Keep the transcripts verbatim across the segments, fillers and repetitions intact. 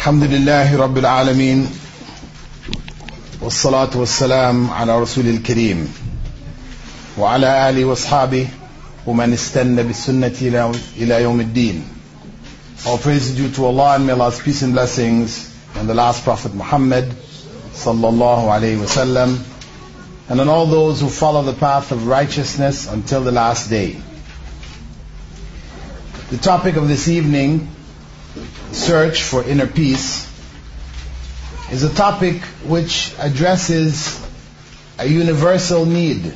الحمد لله رب العالمين والصلاة والسلام على رسول الكريم وعلى آله وأصحابه ومن استنى بالسنة إلى يوم الدين. All praise is due to Allah, and may Allah's peace and blessings on the last Prophet Muhammad sallallahu alayhi wa sallam, and on all those who follow the path of righteousness until the last day. The topic of this evening, search for inner peace, is a topic which addresses a universal need.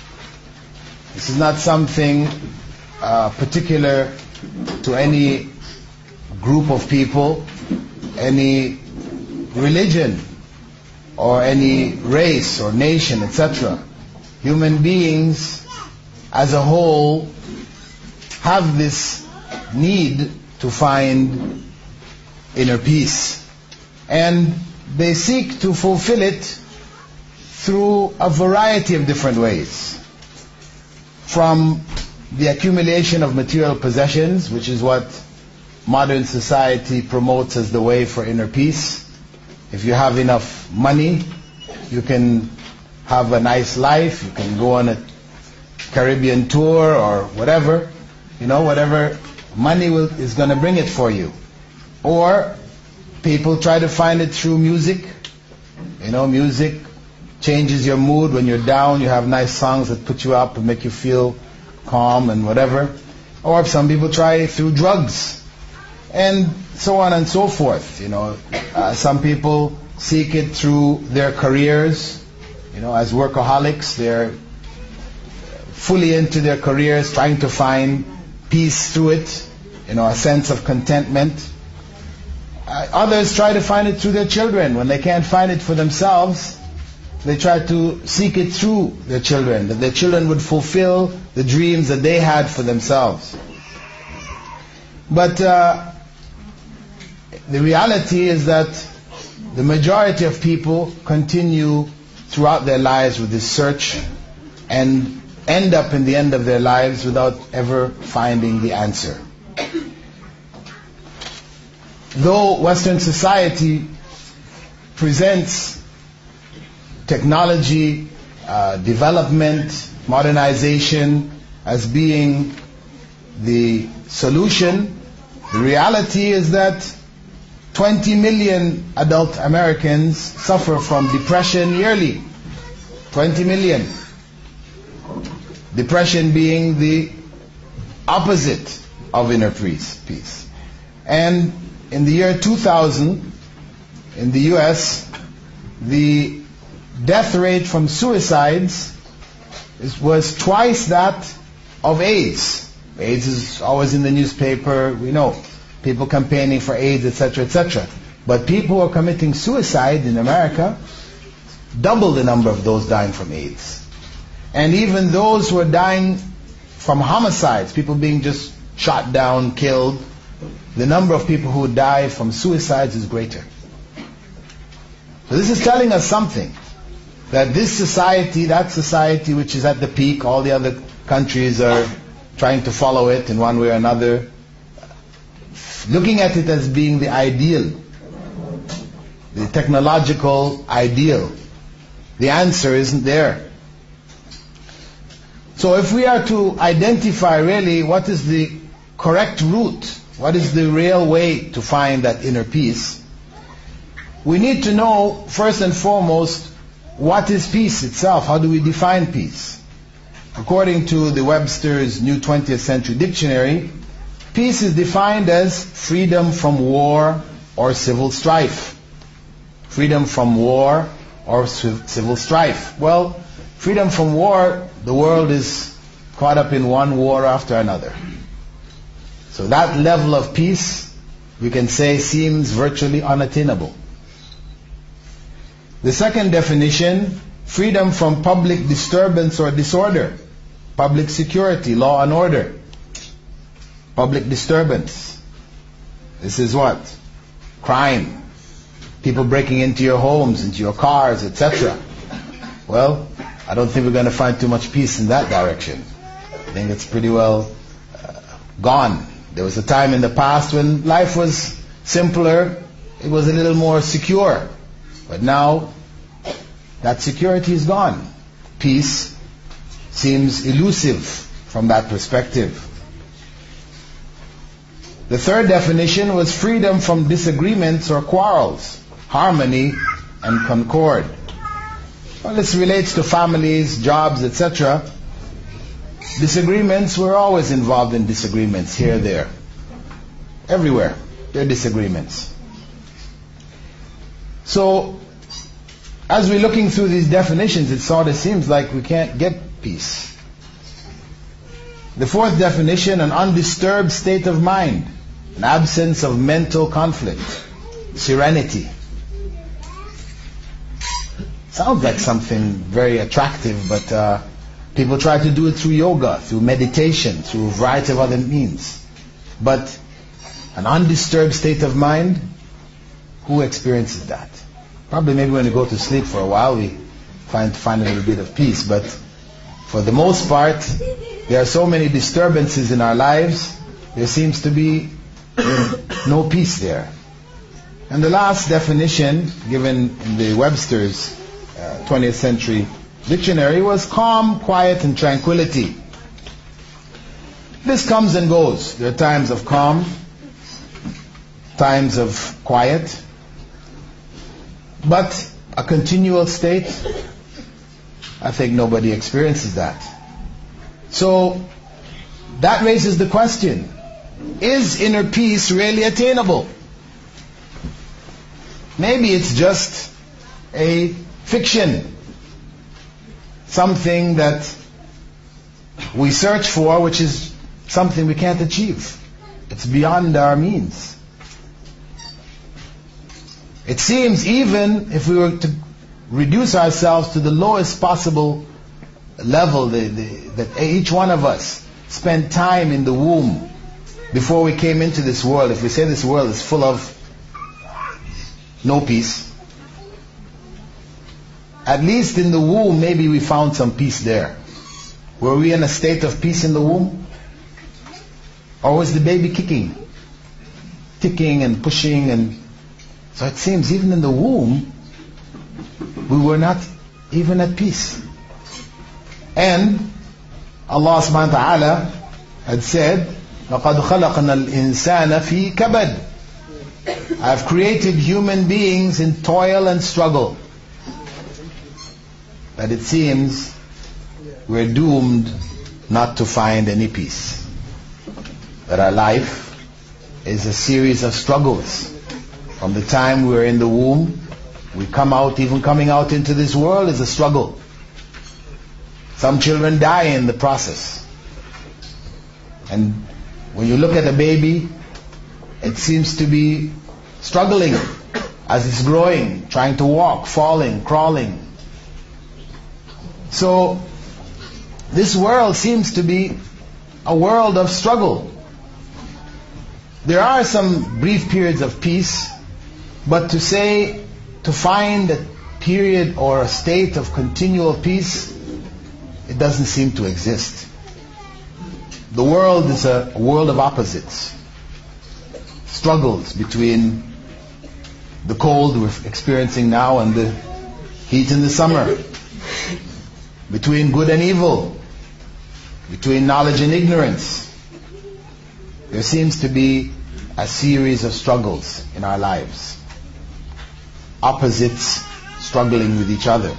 This is not something uh, particular to any group of people, any religion, or any race or nation, et cetera. Human beings as a whole have this need to find inner peace, and they seek to fulfill it through a variety of different ways. From the accumulation of material possessions, which is what modern society promotes as the way for inner peace. If you have enough money, you can have a nice life, you can go on a Caribbean tour or whatever, you know, whatever money will, is going to bring it for you. Or people try to find it through music. You know, music changes your mood. When you're down, you have nice songs that put you up and make you feel calm and whatever. Or some people try it through drugs, and so on and so forth. You know, uh, some people seek it through their careers. You know, as workaholics, they're fully into their careers, trying to find peace through it. You know, a sense of contentment. Uh, others try to find it through their children. When they can't find it for themselves, they try to seek it through their children, that their children would fulfill the dreams that they had for themselves. But uh, the reality is that the majority of people continue throughout their lives with this search and end up in the end of their lives without ever finding the answer. Though Western society presents technology, uh, development, modernization as being the solution, the reality is that twenty million adult Americans suffer from depression yearly. twenty million. Depression being the opposite of inner peace. peace. And in the year two thousand, in the U S, the death rate from suicides was twice that of AIDS. AIDS is always in the newspaper, we know. People campaigning for AIDS, et cetera, et cetera. But people who are committing suicide in America, double the number of those dying from AIDS. And even those who are dying from homicides, people being just shot down, killed, the number of people who die from suicides is greater. So this is telling us something. That this society, that society which is at the peak, all the other countries are trying to follow it in one way or another, looking at it as being the ideal, the technological ideal. The answer isn't there. So if we are to identify really what is the correct route, what is the real way to find that inner peace, we need to know first and foremost what is peace itself. How do we define peace? According to the Webster's New twentieth Century Dictionary, peace is defined as freedom from war or civil strife. Freedom from war or civil strife. Well, freedom from war, the world is caught up in one war after another. So that level of peace, we can say, seems virtually unattainable. The second definition, freedom from public disturbance or disorder. Public security, law and order. Public disturbance. This is what? Crime. People breaking into your homes, into your cars, et cetera. Well, I don't think we're going to find too much peace in that direction. I think it's pretty well uh, gone. There was a time in the past when life was simpler. it was a little more secure. But now, that security is gone. Peace seems elusive from that perspective. The third definition was freedom from disagreements or quarrels, harmony and concord. Well, this relates to families, jobs, et cetera. Disagreements, we're always involved in disagreements here, there. Everywhere, there are disagreements. So, as we're looking through these definitions, it sort of seems like we can't get peace. The fourth definition, an undisturbed state of mind, an absence of mental conflict, serenity. Sounds like something very attractive, but uh, people try to do it through yoga, through meditation, through a variety of other means. But an undisturbed state of mind, who experiences that? Probably maybe when we go to sleep for a while, we find find a little bit of peace. But for the most part, there are so many disturbances in our lives, there seems to be no peace there. And the last definition given in the Webster's uh, twentieth century dictionary was calm, quiet, and tranquility. This comes and goes. There are times of calm, times of quiet, but a continual state, I think nobody experiences that. So that raises the question, is inner peace really attainable? Maybe it's just a fiction, something that we search for, which is something we can't achieve. It's beyond our means. It seems even if we were to reduce ourselves to the lowest possible level, the, the, that each one of us spent time in the womb before we came into this world. If we say this world is full of no peace, at least in the womb maybe we found some peace there. Were we in a state of peace in the womb? Or was the baby kicking, ticking and pushing? And so it seems even in the womb we were not even at peace. And Allah subhanahu wa ta'ala had said, لَقَدْ خَلَقْنَا الْإِنسَانَ فِي كَبَدٍ. I have created human beings in toil and struggle. But it seems we're doomed not to find any peace. That our life is a series of struggles. From the time we're in the womb, we come out, even coming out into this world is a struggle. Some children die in the process. And when you look at a baby, it seems to be struggling as it's growing, trying to walk, falling, crawling. So, this world seems to be a world of struggle. There are some brief periods of peace, but to say, to find a period or a state of continual peace, it doesn't seem to exist. The world is a world of opposites. Struggles between the cold we're experiencing now and the heat in the summer. Between good and evil. Between knowledge and ignorance. There seems to be a series of struggles in our lives. Opposites struggling with each other.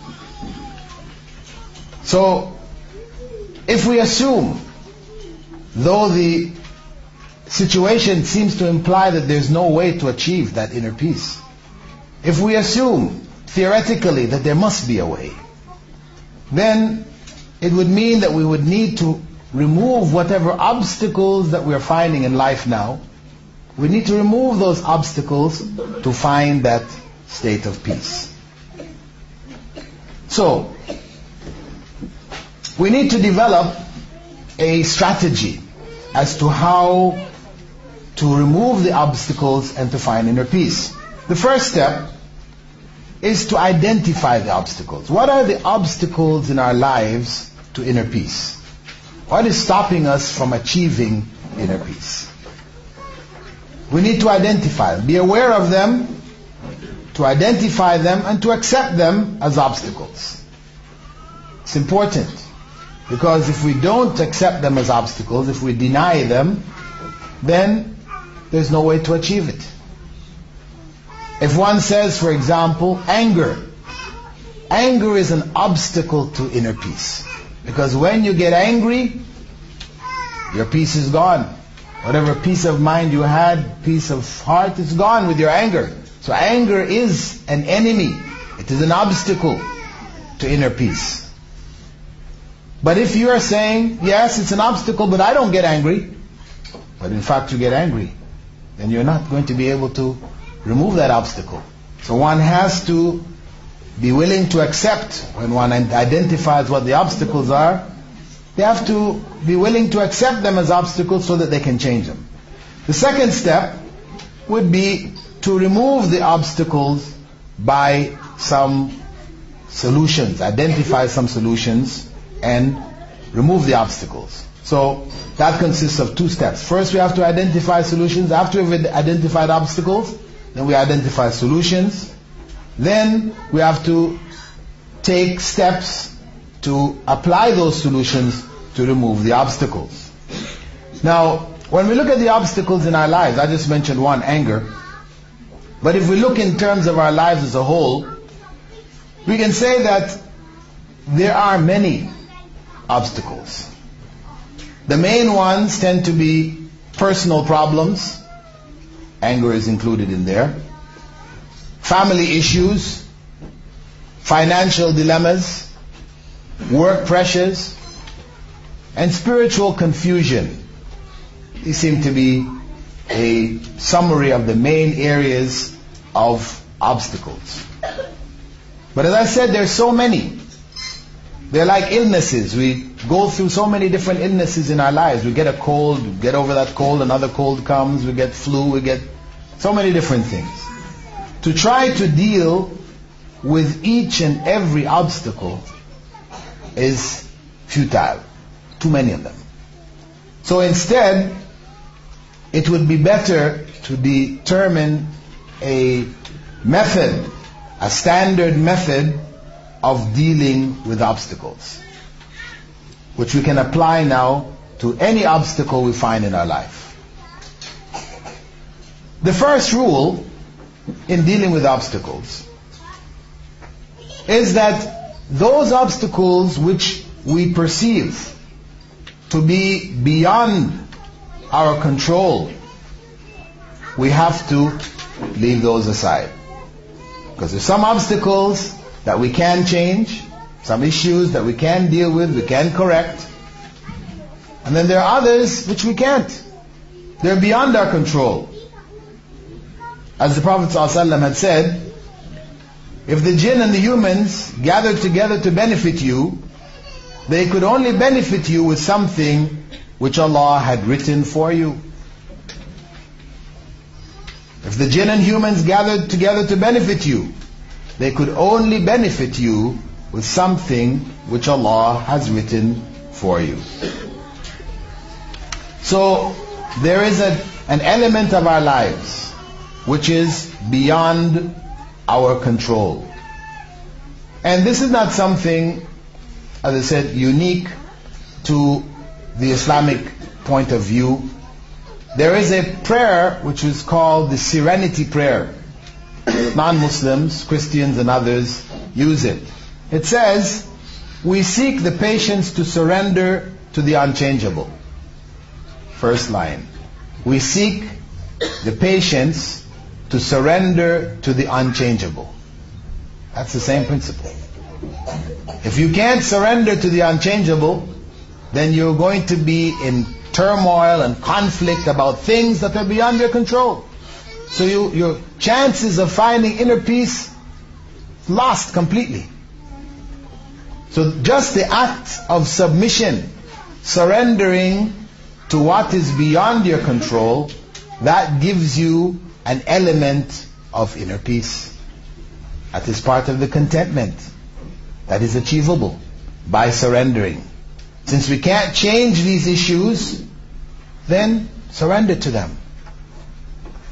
So, if we assume, though the situation seems to imply that there's no way to achieve that inner peace, if we assume, theoretically, that there must be a way, then it would mean that we would need to remove whatever obstacles that we're finding in life now. We need to remove those obstacles to find that state of peace. So, we need to develop a strategy as to how to remove the obstacles and to find inner peace. The first step is to identify the obstacles. What are the obstacles in our lives to inner peace? What is stopping us from achieving inner peace? We need to identify them, be aware of them, to identify them and to accept them as obstacles. It's important, because if we don't accept them as obstacles, if we deny them, then there's no way to achieve it. If one says, for example, anger. Anger is an obstacle to inner peace. Because when you get angry, your peace is gone. Whatever peace of mind you had, peace of heart, is gone with your anger. So anger is an enemy. It is an obstacle to inner peace. But if you are saying, yes, it's an obstacle, but I don't get angry, but in fact you get angry, then you're not going to be able to remove that obstacle. So one has to be willing to accept, when one identifies what the obstacles are, they have to be willing to accept them as obstacles so that they can change them. The second step would be to remove the obstacles by some solutions, identify some solutions and remove the obstacles. So that consists of two steps. First we have to identify solutions. After we've identified obstacles, then we identify solutions. Then we have to take steps to apply those solutions to remove the obstacles. Now, when we look at the obstacles in our lives, I just mentioned one, anger. But if we look in terms of our lives as a whole, we can say that there are many obstacles. The main ones tend to be personal problems. Anger is included in there. Family issues, financial dilemmas, work pressures, and spiritual confusion. These seem to be a summary of the main areas of obstacles. But as I said, there's so many. They're like illnesses. We go through so many different illnesses in our lives. We get a cold, we get over that cold, another cold comes, we get flu, we get so many different things. To try to deal with each and every obstacle is futile. Too many of them. So instead, it would be better to determine a method, a standard method of dealing with obstacles, which we can apply now to any obstacle we find in our life. The first rule in dealing with obstacles is that those obstacles which we perceive to be beyond our control, we have to leave those aside. Because there's some obstacles that we can change, some issues that we can deal with, we can correct, and then there are others which we can't. They're beyond our control. As the Prophet ﷺ had said, if the jinn and the humans gathered together to benefit you, they could only benefit you with something which Allah had written for you. If the jinn and humans gathered together to benefit you, they could only benefit you with something which Allah has written for you. So there is a, an element of our lives which is beyond our control. And this is not something, as I said, unique to the Islamic point of view. There is a prayer which is called the Serenity Prayer. Non-Muslims, Christians and others use it. It says, we seek the patience to surrender to the unchangeable. First line. We seek the patience to surrender to the unchangeable. That's the same principle. If you can't surrender to the unchangeable, then you're going to be in turmoil and conflict about things that are beyond your control. So you, your chances of finding inner peace lost completely. So just the act of submission, surrendering to what is beyond your control, that gives you an element of inner peace. That is part of the contentment that is achievable by surrendering. Since we can't change these issues, then surrender to them.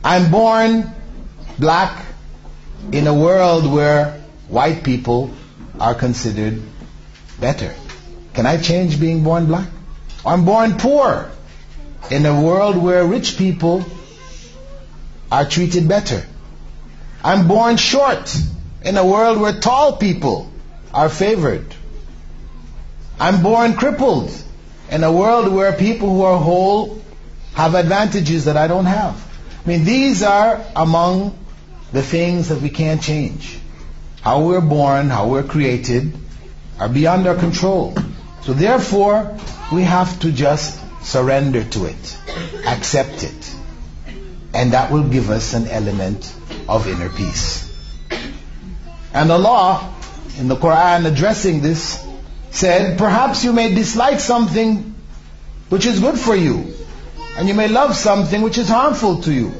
I'm born black in a world where white people are considered better. Can I change being born black? I'm born poor in a world where rich people are treated better. I'm born short in a world where tall people are favored. I'm born crippled in a world where people who are whole have advantages that I don't have. I mean, these are among the things that we can't change. How we're born, how we're created, are beyond our control. So therefore, we have to just surrender to it, accept it, and that will give us an element of inner peace. And Allah, in the Quran addressing this, said, perhaps you may dislike something which is good for you, and you may love something which is harmful to you.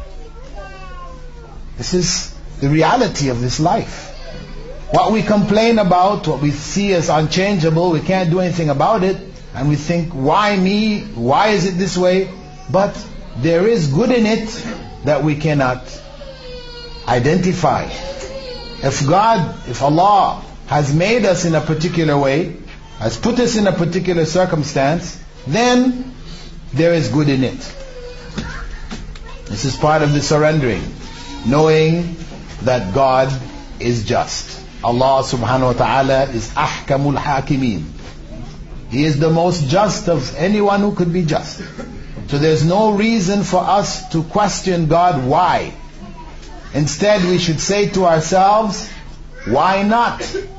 This is the reality of this life. What we complain about, what we see as unchangeable, we can't do anything about it, and we think, why me? Why is it this way? But there is good in it that we cannot identify. If God, if Allah has made us in a particular way, has put us in a particular circumstance, then there is good in it. This is part of the surrendering, knowing that God is just. Allah subhanahu wa ta'ala is ahkamul hakimin. He is the most just of anyone who could be just. So there's no reason for us to question God why. Instead, we should say to ourselves, why not?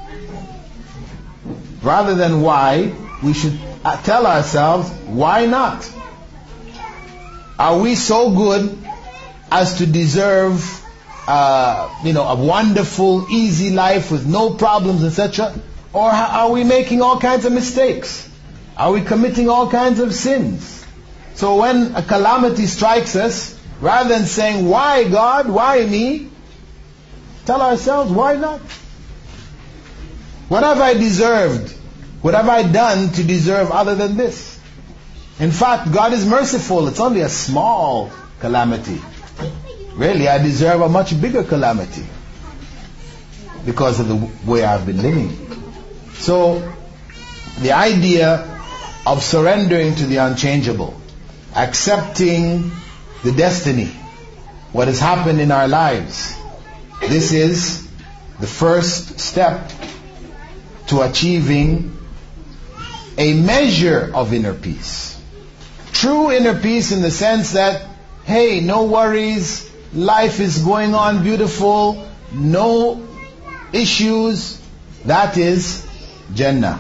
Rather than why, we should tell ourselves, why not? Are we so good as to deserve uh, you know, a wonderful, easy life with no problems, et cetera? Or are we making all kinds of mistakes? Are we committing all kinds of sins? So when a calamity strikes us, rather than saying, why God, why me? Tell ourselves, why not? What have I deserved? What have I done to deserve other than this? In fact, God is merciful. It's only a small calamity. Really, I deserve a much bigger calamity because of the way I've been living. So, the idea of surrendering to the unchangeable, accepting the destiny, what has happened in our lives, this is the first step to achieving a measure of inner peace. True inner peace in the sense that, hey, no worries, life is going on beautiful, no issues. That is Jannah.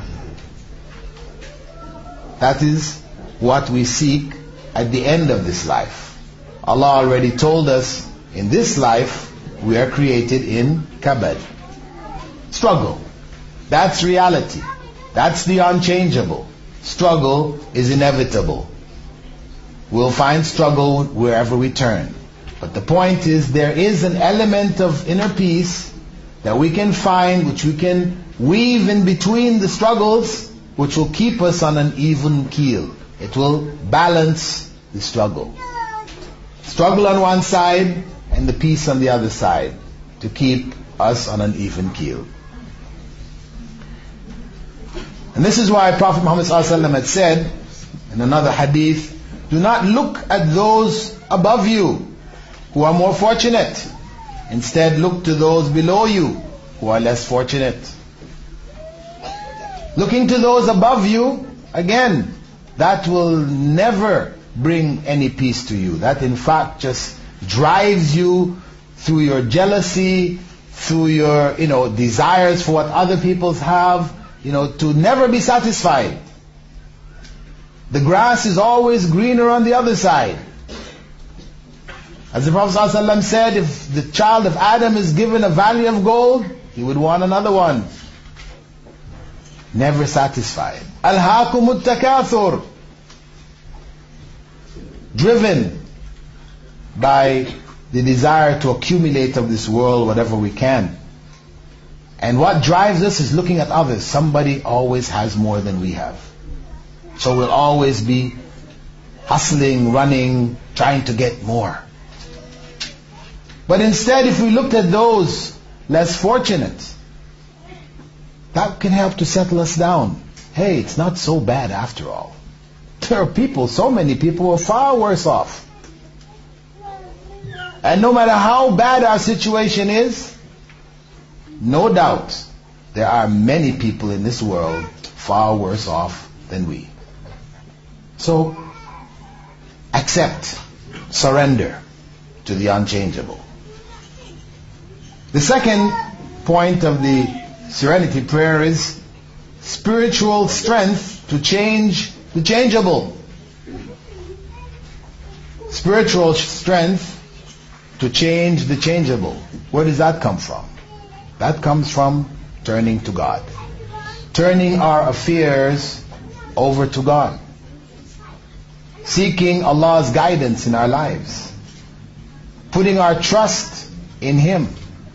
That is what we seek at the end of this life. Allah already told us, in this life, we are created in kabad. Struggle. That's reality. That's the unchangeable. Struggle is inevitable. We'll find struggle wherever we turn. But the point is, there is an element of inner peace that we can find, which we can weave in between the struggles, which will keep us on an even keel. It will balance the struggle. Struggle on one side and the peace on the other side, to keep us on an even keel. And this is why Prophet Muhammad ﷺ had said in another hadith, do not look at those above you who are more fortunate. Instead, look to those below you who are less fortunate. Looking to those above you, again, that will never bring any peace to you. That in fact just drives you through your jealousy, through your, you know, desires for what other people have, you know, to never be satisfied. The grass is always greener on the other side. As the Prophet ﷺ said, if the child of Adam is given a valley of gold, he would want another one. Never satisfied. Alhaakumut takathur. Driven by the desire to accumulate of this world whatever we can. And what drives us is looking at others. Somebody always has more than we have. So we'll always be hustling, running, trying to get more. But instead, if we looked at those less fortunate, that can help to settle us down. Hey, it's not so bad after all. There are people, so many people who are far worse off. And no matter how bad our situation is, no doubt there are many people in this world far worse off than we. So, accept, surrender to the unchangeable. The second point of the Serenity Prayer is spiritual strength to change the changeable. Spiritual strength to change the changeable. Where does that come from? That comes from turning to God. Turning our affairs over to God. Seeking Allah's guidance in our lives. Putting our trust in Him.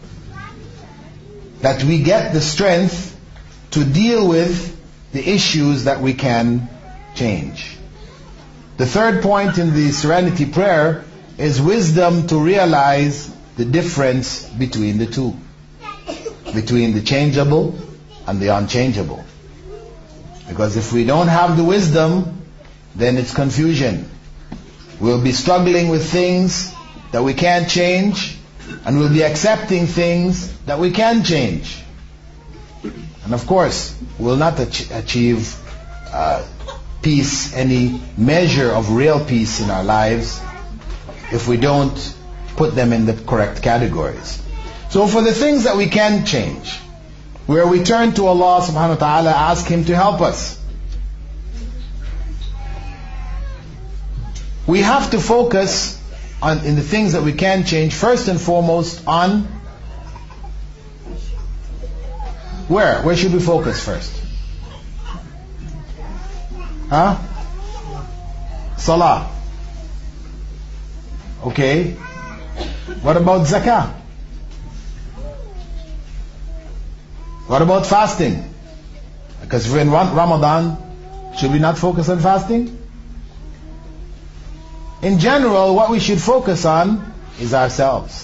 That we get the strength to deal with the issues that we can change. The third point in the Serenity Prayer is wisdom to realize the difference between the two. Between the changeable and the unchangeable. Because if we don't have the wisdom, then it's confusion. We'll be struggling with things that we can't change, and we'll be accepting things that we can change. And of course, we'll not ach- achieve uh, peace, any measure of real peace in our lives, if we don't put them in the correct categories. So for the things that we can change, where we turn to Allah subhanahu wa ta'ala, ask Him to help us. We have to focus on, in the things that we can change, first and foremost on where? Where should we focus first? Huh? Salah. Okay. What about zakah? What about fasting? Because we're in Ramadan, should we not focus on fasting? In general, what we should focus on is ourselves.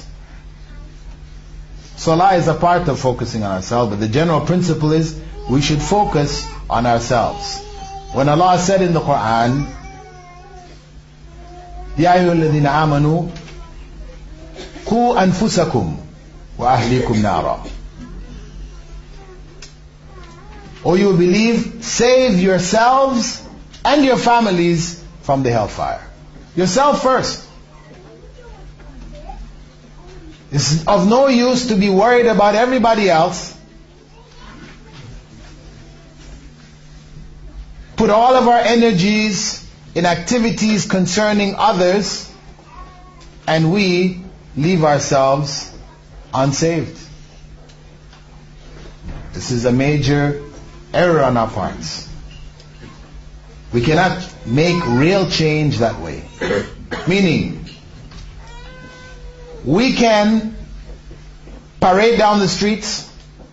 Salah is a part of focusing on ourselves, but the general principle is we should focus on ourselves. When Allah said in the Quran, Ya ayyuhalladhina amanu qu anfusakum wa ahlikum nara. O you who believe, save yourselves and your families from the hellfire. Yourself first. It's of no use to be worried about everybody else. Put all of our energies in activities concerning others, and we leave ourselves unsaved. This is a major error on our parts. We cannot make real change that way. Meaning, we can parade down the streets,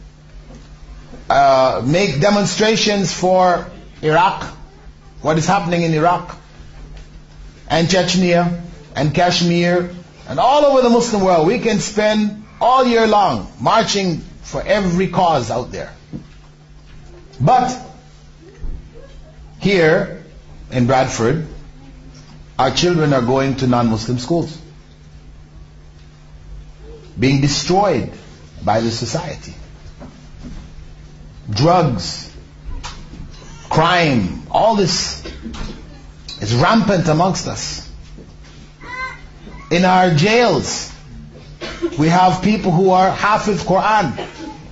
uh, make demonstrations for Iraq, what is happening in Iraq, and Chechnya, and Kashmir, and all over the Muslim world. We can spend all year long marching for every cause out there. But here in Bradford, our children are going to non-Muslim schools, being destroyed by the society. Drugs, crime, all this is rampant amongst us. In our jails, we have people who are Hafiz Quran.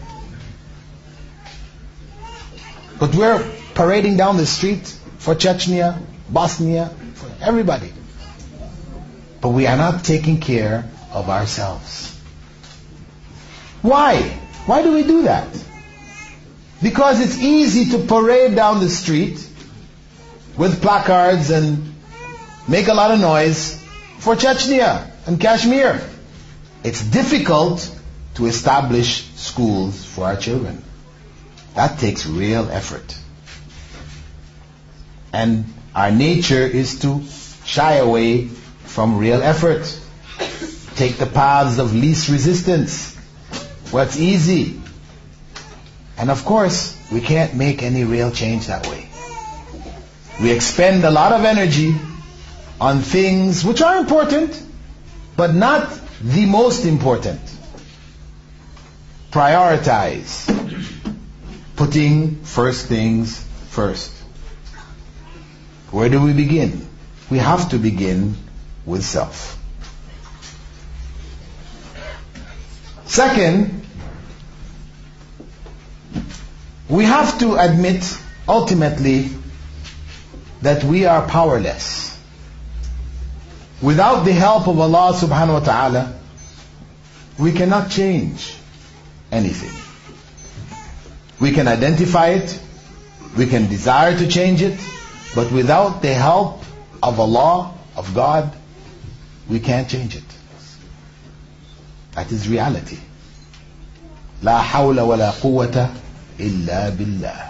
But we're parading down the street for Chechnya, Bosnia, for everybody. But we are not taking care of ourselves. Why? Why do we do that? Because it's easy to parade down the street with placards and make a lot of noise for Chechnya and Kashmir. It's difficult to establish schools for our children. That takes real effort. And our nature is to shy away from real effort. take the paths of least resistance, what's easy. And of course, we can't make any real change that way. We expend a lot of energy on things which are important, but not the most important. Prioritize. Putting first things first. Where do we begin? We have to begin with self. Second, we have to admit ultimately that we are powerless. Without the help of Allah subhanahu wa ta'ala, we cannot change anything. We can identify it, we can desire to change it, but without the help of Allah, of God, we can't change it. That is reality. La hawla wa la quwwata illa billah.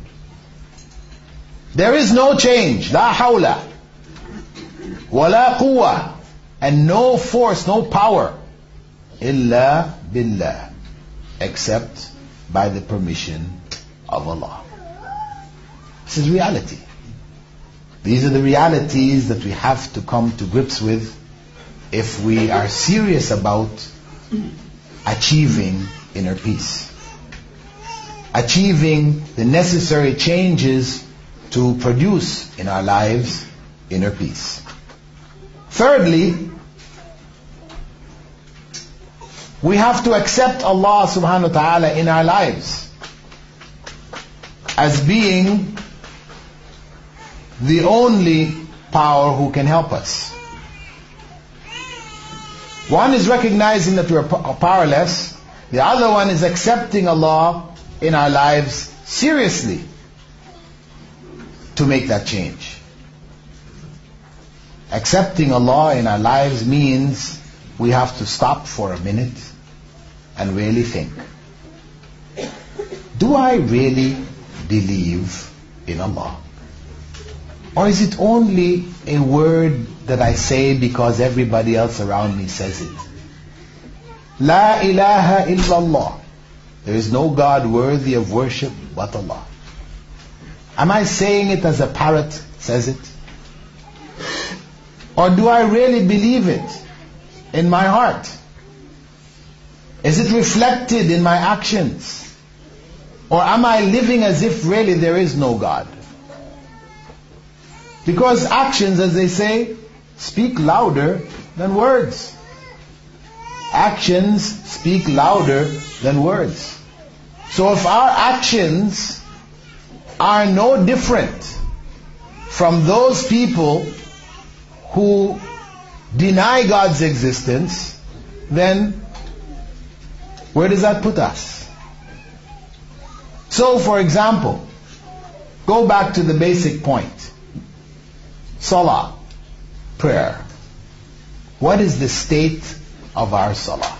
There is no change. La hawla wa la quwwa, and no force, no power, illa billah, except by the permission of Allah. This is reality. These are the realities that we have to come to grips with if we are serious about achieving inner peace, achieving the necessary changes to produce in our lives inner peace. Thirdly, we have to accept Allah subhanahu wa ta'ala in our lives as being the only power who can help us. One is recognizing that we are powerless. The other one is accepting Allah in our lives seriously to make that change. Accepting Allah in our lives means we have to stop for a minute and really think. Do I really believe in Allah? Or is it only a word that I say because everybody else around me says it? La ilaha illallah. There is no God worthy of worship but Allah. Am I saying it as a parrot says it? Or do I really believe it in my heart? Is it reflected in my actions? Or am I living as if really there is no God? Because actions, as they say, speak louder than words. Actions speak louder than words. So if our actions are no different from those people who deny God's existence, then where does that put us? So, for example, go back to the basic point. Salah, prayer. What is the state of our salah?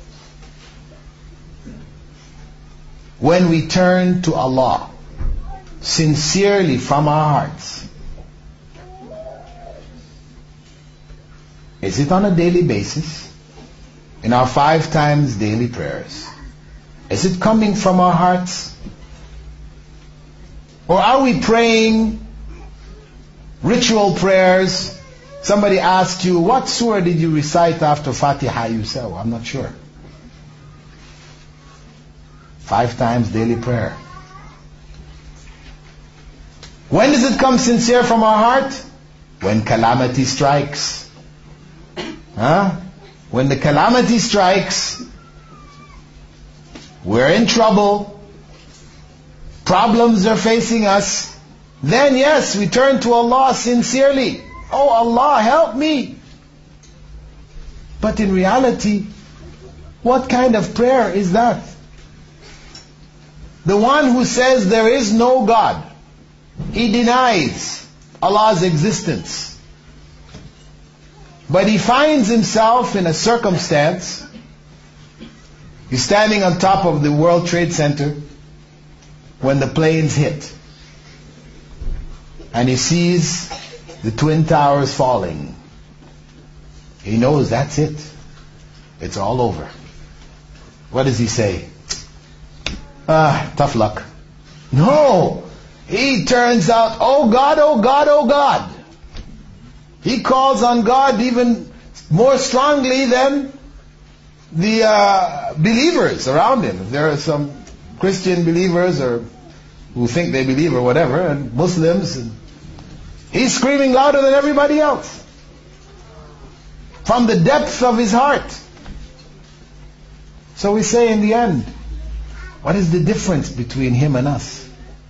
When we turn to Allah sincerely from our hearts, is it on a daily basis? In our five times daily prayers? Is it coming from our hearts? Or are we praying ritual prayers? Somebody asked you, what surah did you recite after Fatiha? You say, oh, I'm not sure. Five times daily prayer. When does it come sincere from our heart? When calamity strikes. Huh? When the calamity strikes, we're in trouble, problems are facing us, then yes, we turn to Allah sincerely. Oh Allah, help me. But in reality, what kind of prayer is that? The one who says there is no God, he denies Allah's existence. But he finds himself in a circumstance. He's standing on top of the World Trade Center when the planes hit. And he sees the Twin Towers falling. He knows that's it. it's all over. What does he say? Ah, tough luck. No! He turns out, oh God, oh God, oh God. He calls on God even more strongly than the uh, believers around him. If there are some Christian believers or who think they believe or whatever, and Muslims, and he's screaming louder than everybody else. From the depth of his heart. So we say in the end, what is the difference between him and us?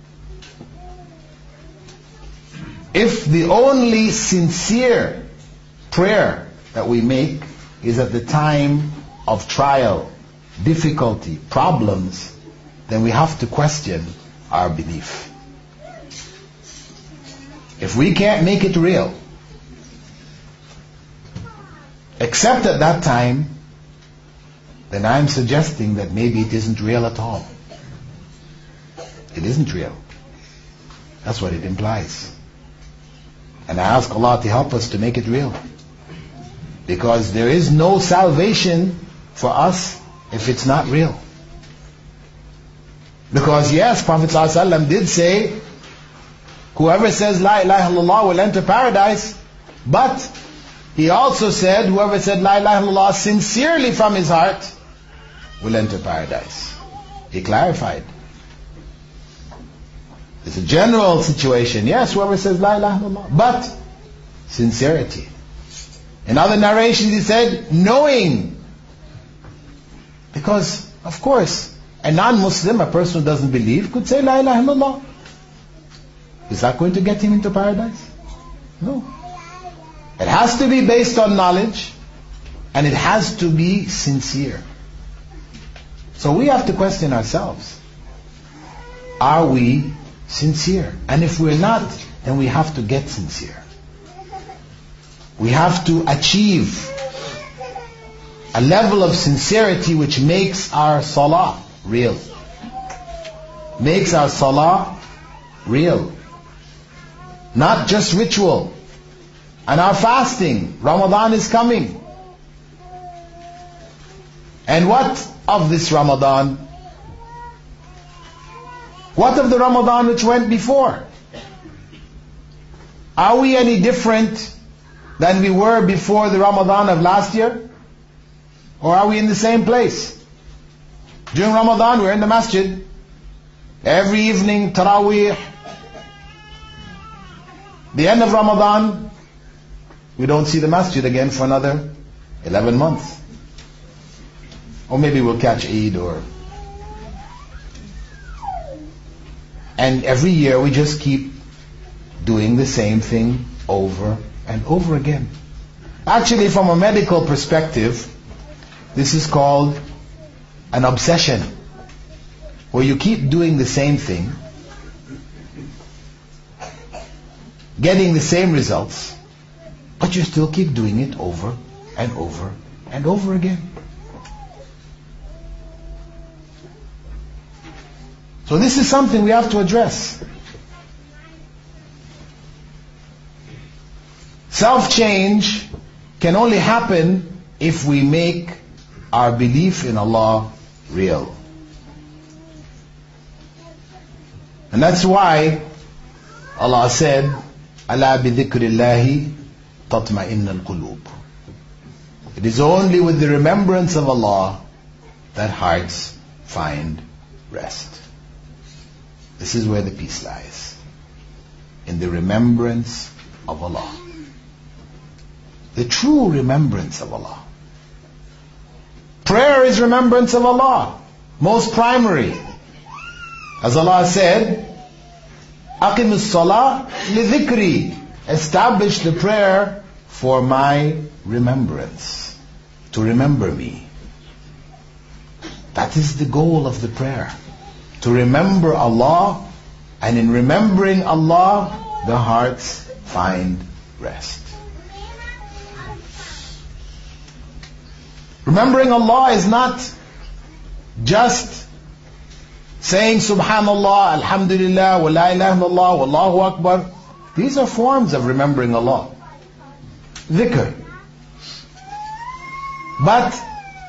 If the only sincere prayer that we make is at the time of trial, difficulty, problems, then we have to question our belief. If we can't make it real, except at that time, then I'm suggesting that maybe it isn't real at all. It isn't real. That's what it implies. And I ask Allah to help us to make it real. Because there is no salvation for us if it's not real. Because yes, Prophet ﷺ did say, whoever says La ilaha illallah will enter paradise. But he also said, whoever said La ilaha illallah sincerely from his heart will enter paradise. He clarified. It's a general situation. Yes, whoever says La ilaha illallah. But sincerity. In other narrations he said, knowing. Because, of course, a non-Muslim, a person who doesn't believe, could say La ilaha illallah. Is that going to get him into paradise? No. It has to be based on knowledge, and it has to be sincere. So we have to question ourselves. Are we sincere? And if we're not, then we have to get sincere. We have to achieve a level of sincerity which makes our salah real. Makes our salah real. Not just ritual. And our fasting. Ramadan is coming. And what of this Ramadan? What of the Ramadan which went before? Are we any different than we were before the Ramadan of last year? Or are we in the same place? During Ramadan we're in the masjid. Every evening, Taraweeh. The end of Ramadan, we don't see the masjid again for another eleven months. Or maybe we'll catch Eid or... And every year we just keep doing the same thing over and over again. Actually, from a medical perspective, this is called an obsession, where you keep doing the same thing, getting the same results, but you still keep doing it over and over and over again. So this is something we have to address. Self-change can only happen if we make our belief in Allah real. And that's why Allah said, "Ala bi dhikrillahi tatma'innal qulub." It is only with the remembrance of Allah that hearts find rest. This is where the peace lies. In the remembrance of Allah. The true remembrance of Allah. Prayer is remembrance of Allah. Most primary. As Allah said, "Aqim as-salah li dhikri." Establish the prayer for my remembrance. To remember me. That is the goal of the prayer. To remember Allah, and in remembering Allah, the hearts find rest. Remembering Allah is not just saying Subhanallah, Alhamdulillah, wa la ilaha illallah, Wallahu Akbar. These are forms of remembering Allah. Dhikr. But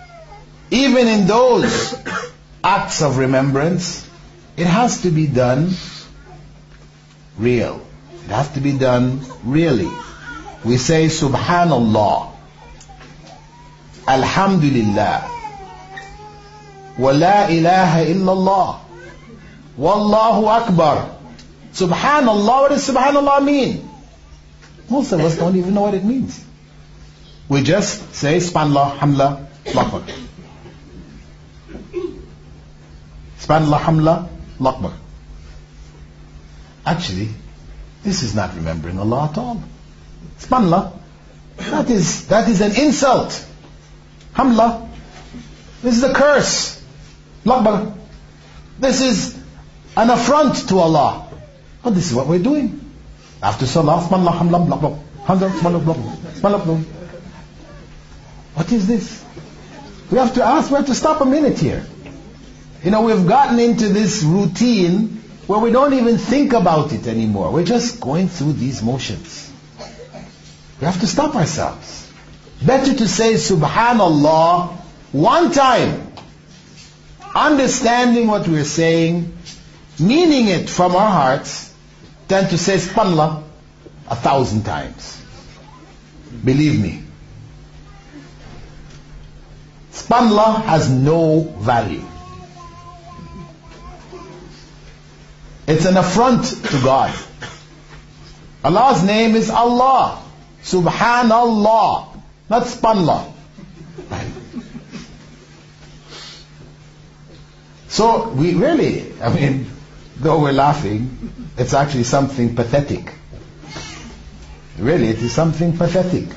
even in those acts of remembrance, it has to be done real. It has to be done really. We say Subhanallah, Alhamdulillah, wa la ilaha illallah, Wallahu Akbar. Subhanallah, what does Subhanallah mean? Most of us don't even know what it means. We just say Subhanallah, Hamdulillah, Allahu Akbar. Subhanallah, Hamdulillah, Allahu Akbar. Actually, this is not remembering Allah at all. Subhanallah, that is, that is an insult. Hamdulillah, this is a curse. Allahu Akbar, this is an affront to Allah. But this is what we're doing. After Salah, Subhanallah, Hamdulillah, Allahu Akbar, Subhanallah, Subhanallah. What is this? We have to ask, we have to stop a minute here. You know, we've gotten into this routine where we don't even think about it anymore. We're just going through these motions. We have to stop ourselves. Better to say Subhanallah one time, understanding what we're saying, meaning it from our hearts, than to say Subhanallah a thousand times. Believe me, Subhanallah has no value. It's an affront to God. Allah's name is Allah. Subhanallah, not Subhanallah. So we really, I mean, though we're laughing, it's actually something pathetic. Really, it is something pathetic.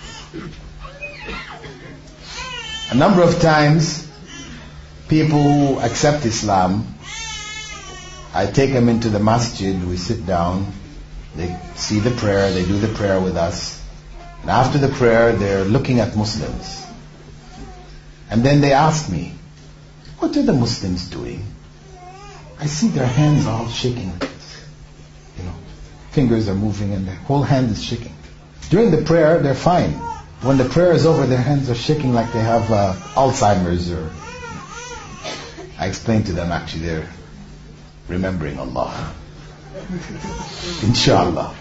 A number of times, people who accept Islam, I take them into the masjid, we sit down, they see the prayer, they do the prayer with us. And after the prayer, they're looking at Muslims. And then they ask me, what are the Muslims doing? I see their hands all shaking like this. You know, fingers are moving and their whole hand is shaking. During the prayer, they're fine. When the prayer is over, their hands are shaking like they have uh, Alzheimer's. Or I explained to them, actually, they're remembering Allah. Inshallah.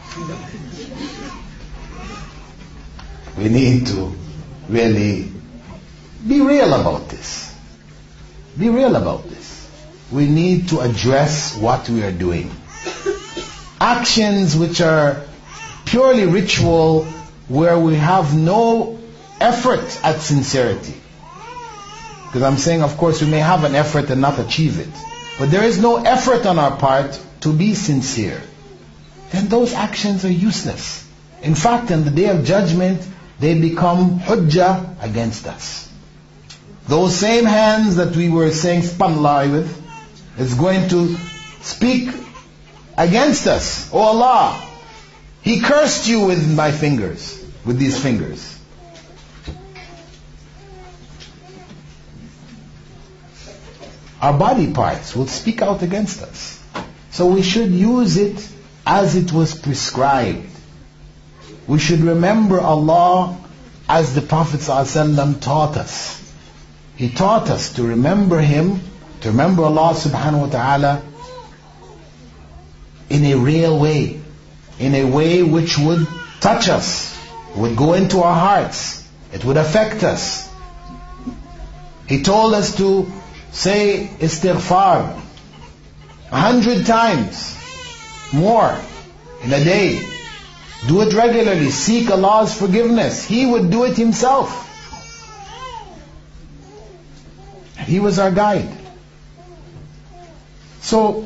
We need to really be real about this. Be real about this. We need to address what we are doing. Actions which are purely ritual, where we have no effort at sincerity. Because I'm saying, of course, we may have an effort and not achieve it. But there is no effort on our part to be sincere. Then those actions are useless. In fact, on the Day of Judgment, they become hujjah against us. Those same hands that we were saying Subhanallah with is going to speak against us. Oh Allah, He cursed you with my fingers, with these fingers. Our body parts will speak out against us. So we should use it as it was prescribed. We should remember Allah as the Prophet ﷺ taught us. He taught us to remember Him, to remember Allah subhanahu wa ta'ala in a real way, in a way which would touch us, would go into our hearts, it would affect us. He told us to say istighfar a hundred times more in a day. Do it regularly, seek Allah's forgiveness. He would do it Himself. He was our guide. So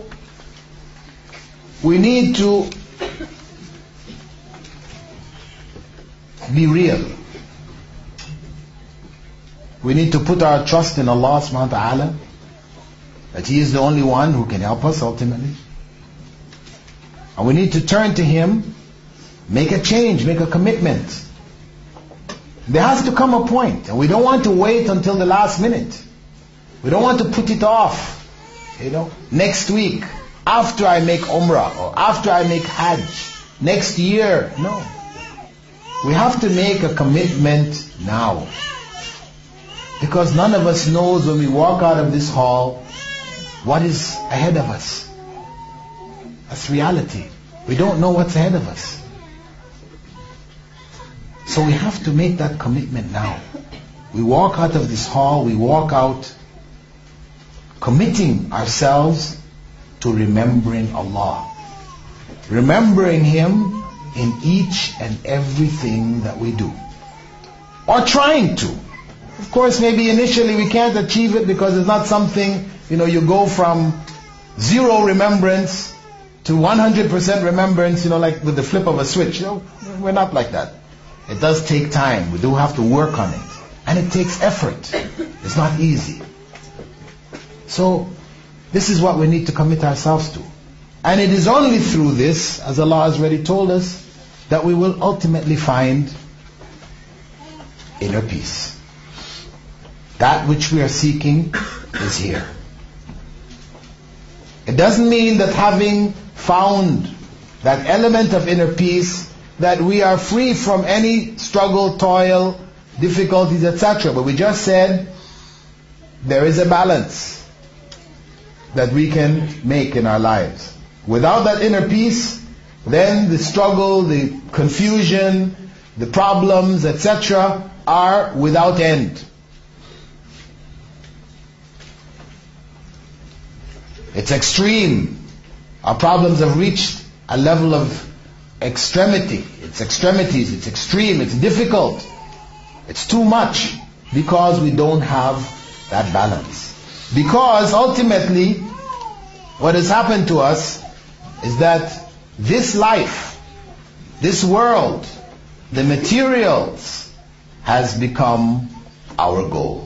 we need to be real. We need to put our trust in Allah subhanahu wa ta'ala, that He is the only one who can help us ultimately. And we need to turn to Him, make a change, make a commitment. There has to come a point, and we don't want to wait until the last minute. We don't want to put it off, you know, next week, after I make Umrah, or after I make Hajj, next year. No. We have to make a commitment now. Because none of us knows when we walk out of this hall what is ahead of us. That's reality. We don't know what's ahead of us. So we have to make that commitment now. We walk out of this hall, we walk out committing ourselves to remembering Allah. Remembering Him in each and everything that we do. Or trying to. Of course, maybe initially we can't achieve it because it's not something, you know, you go from zero remembrance to one hundred percent remembrance, you know, like with the flip of a switch. You know, we're not like that. It does take time. We do have to work on it. And it takes effort. It's not easy. So, this is what we need to commit ourselves to. And it is only through this, as Allah has already told us, that we will ultimately find inner peace. That which we are seeking is here. It doesn't mean that having found that element of inner peace, that we are free from any struggle, toil, difficulties, et cetera. But we just said there is a balance that we can make in our lives. Without that inner peace, then the struggle, the confusion, the problems, et cetera are without end. It's extreme. Our problems have reached a level of extremity. It's extremities, it's extreme, it's difficult. It's too much because we don't have that balance. Because ultimately, what has happened to us is that this life, this world, the materials has become our goal.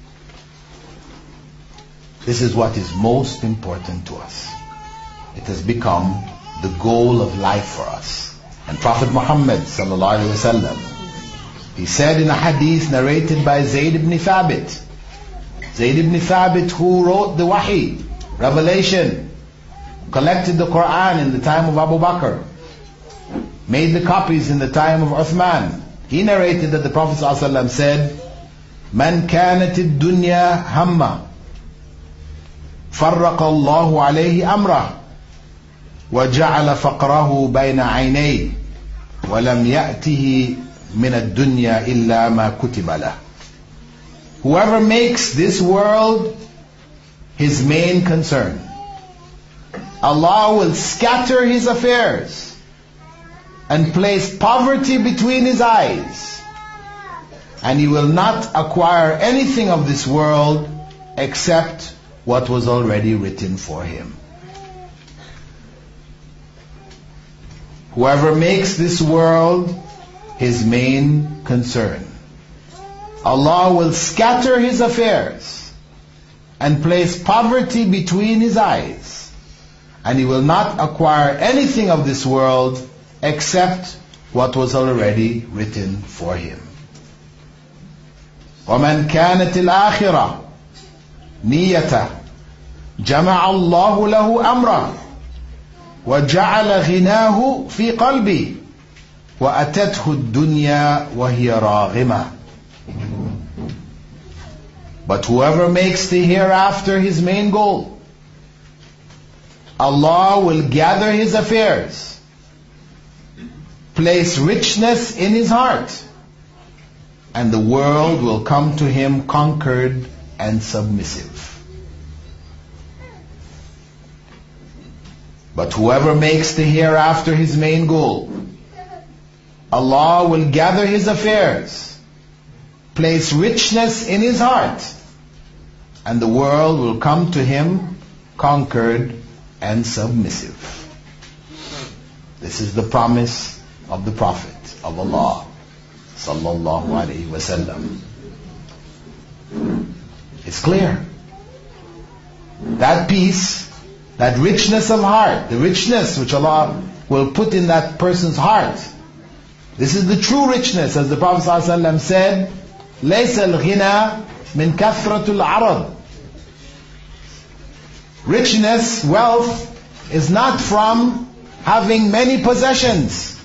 This is what is most important to us. It has become the goal of life for us. And Prophet Muhammad sallallahu alaihi wasallam, he said in a hadith narrated by Zayd ibn Thabit, Zayd ibn Thabit, who wrote the Wahi, revelation, collected the Quran in the time of Abu Bakr, made the copies in the time of Uthman. He narrated that the Prophet ﷺ said, "Man kanat ad-dunya hamma, farraqa Allahu alayhi amrah, wa ja'ala faqrahu bayna aynayhi, wa lam ya'tihi min ad-dunya illa ma kutiba lahu." Whoever makes this world his main concern, Allah will scatter his affairs and place poverty between his eyes, and he will not acquire anything of this world except what was already written for him. Whoever makes this world his main concern, Allah will scatter his affairs and place poverty between his eyes, and he will not acquire anything of this world except what was already written for him. وَمَنْ كَانَتِ الْآخِرَةِ نِيَّةً جَمَعَ اللَّهُ لَهُ أَمْرًا وَجَعَلَ غِنَاهُ فِي قَلْبِهِ وَأَتَتْهُ الدُّنْيَا وَهِيَ رَاغِمَةٌ. But whoever makes the hereafter his main goal, Allah will gather his affairs, place richness in his heart, and the world will come to him conquered and submissive. But whoever makes the hereafter his main goal, Allah will gather his affairs, place richness in his heart, and the world will come to him conquered and submissive. This is the promise of the Prophet of Allah sallallahu alaihi wasallam. It's clear. That peace, that richness of heart, the richness which Allah will put in that person's heart, this is the true richness, as the Prophet ﷺ said, لَيْسَ الْغِنَى مِنْ كَثْرَةُ الْعَرَضِ. Richness, wealth, is not from having many possessions.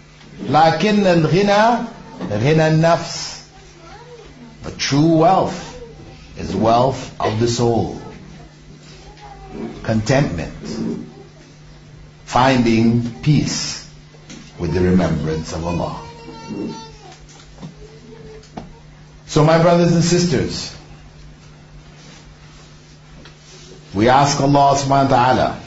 لَكِنَّ الْغِنَى غِنَى النَّفْسِ. But true wealth, is wealth of the soul. Contentment. Finding peace with the remembrance of Allah. So my brothers and sisters, we ask Allah subhanahu wa ta'ala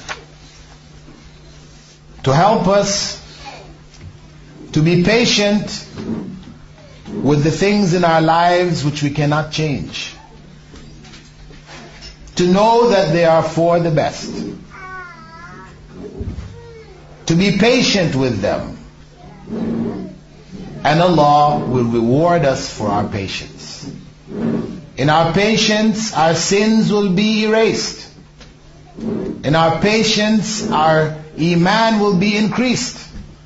to help us to be patient with the things in our lives which we cannot change. To know that they are for the best. To be patient with them. And Allah will reward us for our patience. In our patience, our sins will be erased. In our patience, our Iman will be increased.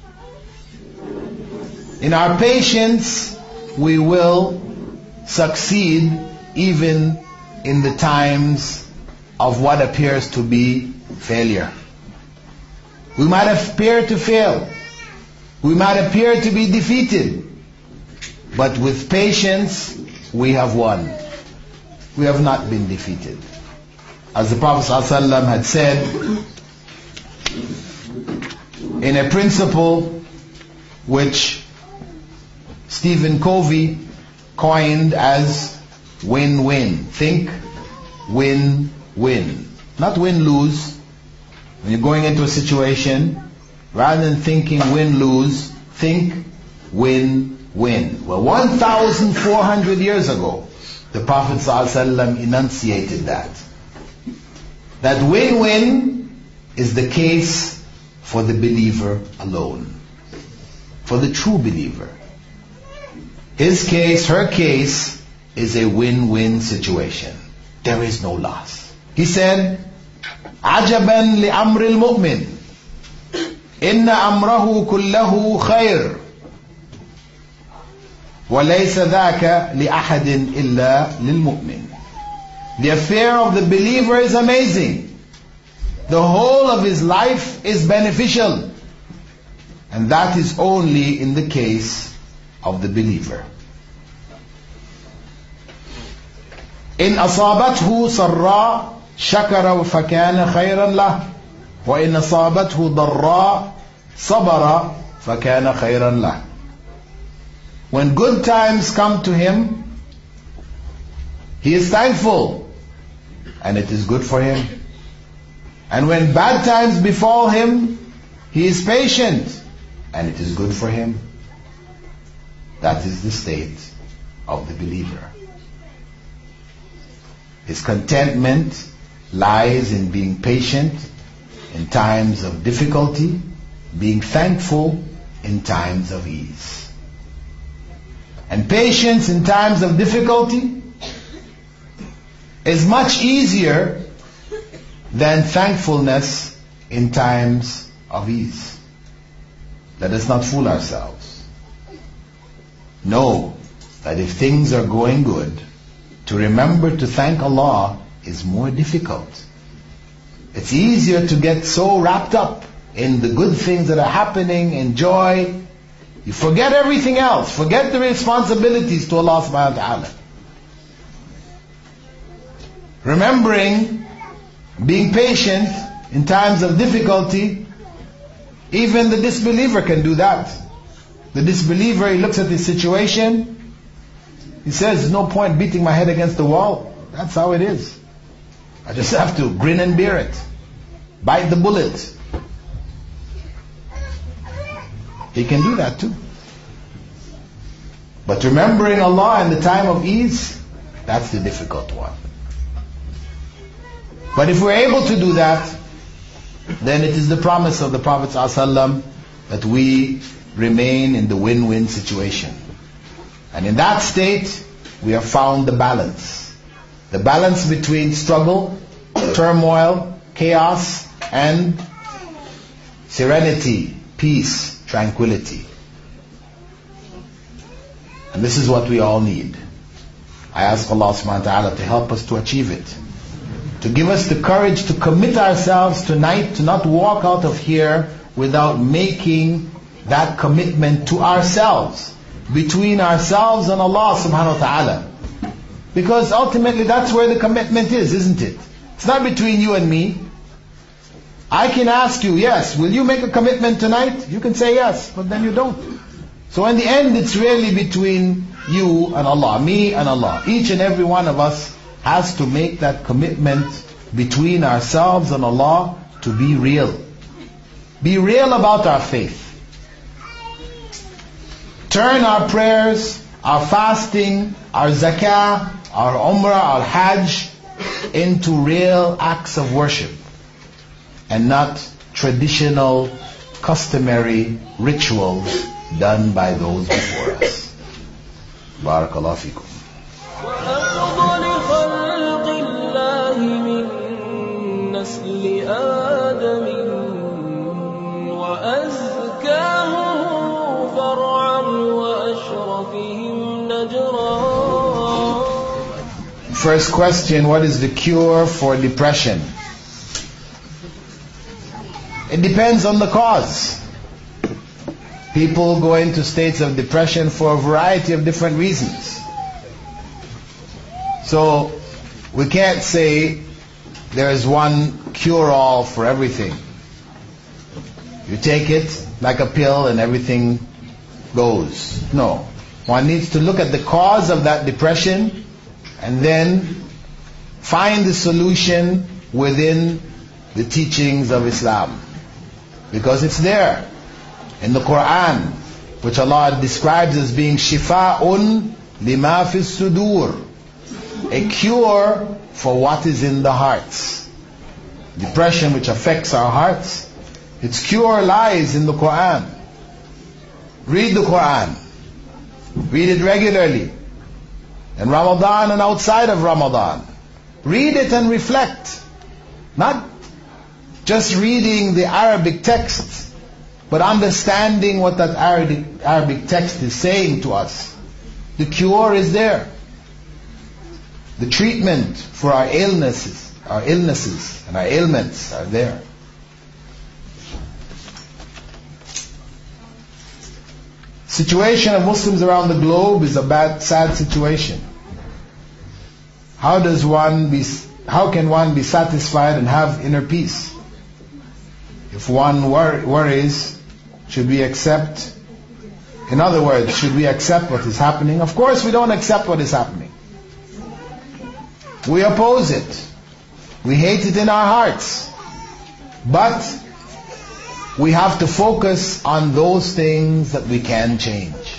In our patience, we will succeed even in the times of what appears to be failure. We might appear to fail. We might appear to be defeated. But with patience, we have won. We have not been defeated. As the Prophet ﷺ had said, in a principle which Stephen Covey coined as win-win. Think win-win. Not win-lose. When you're going into a situation, rather than thinking win-lose, think win-win. Well, one thousand four hundred years ago, the Prophet ﷺ enunciated that. That win-win is the case for the believer alone. For the true believer. His case, her case, is a win-win situation. There is no loss. He said, عَجَبًا لِأَمْرِ الْمُؤْمِنِ إِنَّ أَمْرَهُ كُلَّهُ خَيْرٌ وَلَيْسَ ذَاكَ لِأَحَدٍ إِلَّا لِلْمُؤْمِنِ. The affair of the believer is amazing. The whole of his life is beneficial. And that is only in the case of the believer. إن أصابته سراء شكر فكان خيرا له وإن أصابته ضراء صبر فكان خيرا له. When good times come to him, he is thankful, and it is good for him. And when bad times befall him, he is patient, and it is good for him. That is the state of the believer. His contentment lies in being patient in times of difficulty, being thankful in times of ease. And patience in times of difficulty is much easier than thankfulness in times of ease. Let us not fool ourselves. Know that if things are going good, to remember to thank Allah is more difficult. It's easier to get so wrapped up in the good things that are happening, enjoy. You forget everything else. Forget the responsibilities to Allah subhanahu wa ta'ala. Remembering, being patient in times of difficulty, even the disbeliever can do that. The disbeliever, he looks at the situation, he says, there's no point beating my head against the wall. That's how it is. I just have to grin and bear it. Bite the bullet. He can do that too. But remembering Allah in the time of ease, that's the difficult one. But if we're able to do that, then it is the promise of the Prophet ﷺ that we remain in the win-win situation. And in that state, we have found the balance. The balance between struggle, turmoil, chaos, and serenity, peace, tranquility. And this is what we all need. I ask Allah subhanahu wa ta'ala to help us to achieve it. To give us the courage to commit ourselves tonight, to not walk out of here without making that commitment to ourselves, between ourselves and Allah subhanahu wa ta'ala. Because ultimately that's where the commitment is, isn't it? It's not between you and me. I can ask you, yes, will you make a commitment tonight? You can say yes, but then you don't. So in the end, it's really between you and Allah, me and Allah. Each and every one of us has to make that commitment between ourselves and Allah to be real. Be real about our faith. Turn our prayers, our fasting, our zakah, our umrah, our hajj into real acts of worship and not traditional, customary rituals done by those before us. Barakallahu fikum. First question, what is the cure for depression? It depends on the cause. People go into states of depression for a variety of different reasons. So we can't say there is one cure-all for everything. You take it like a pill and everything goes. No. One needs to look at the cause of that depression and then find the solution within the teachings of Islam. Because it's there in the Quran, which Allah describes as being shifa'un lima fis sudur, a cure for what is in the hearts. Depression which affects our hearts, its cure lies in the Quran. Read the Quran. Read it regularly. In Ramadan and outside of Ramadan. Read it and reflect. Not just reading the Arabic text, but understanding what that Arabic, Arabic text is saying to us. The cure is there. The treatment for our illnesses, our illnesses and our ailments are there. Situation of Muslims around the globe is a bad, sad situation. How does one be, how can one be satisfied and have inner peace? If one wor- worries, should we accept? In other words, should we accept what is happening? Of course we don't accept what is happening. We oppose it. We hate it in our hearts. But we have to focus on those things that we can change.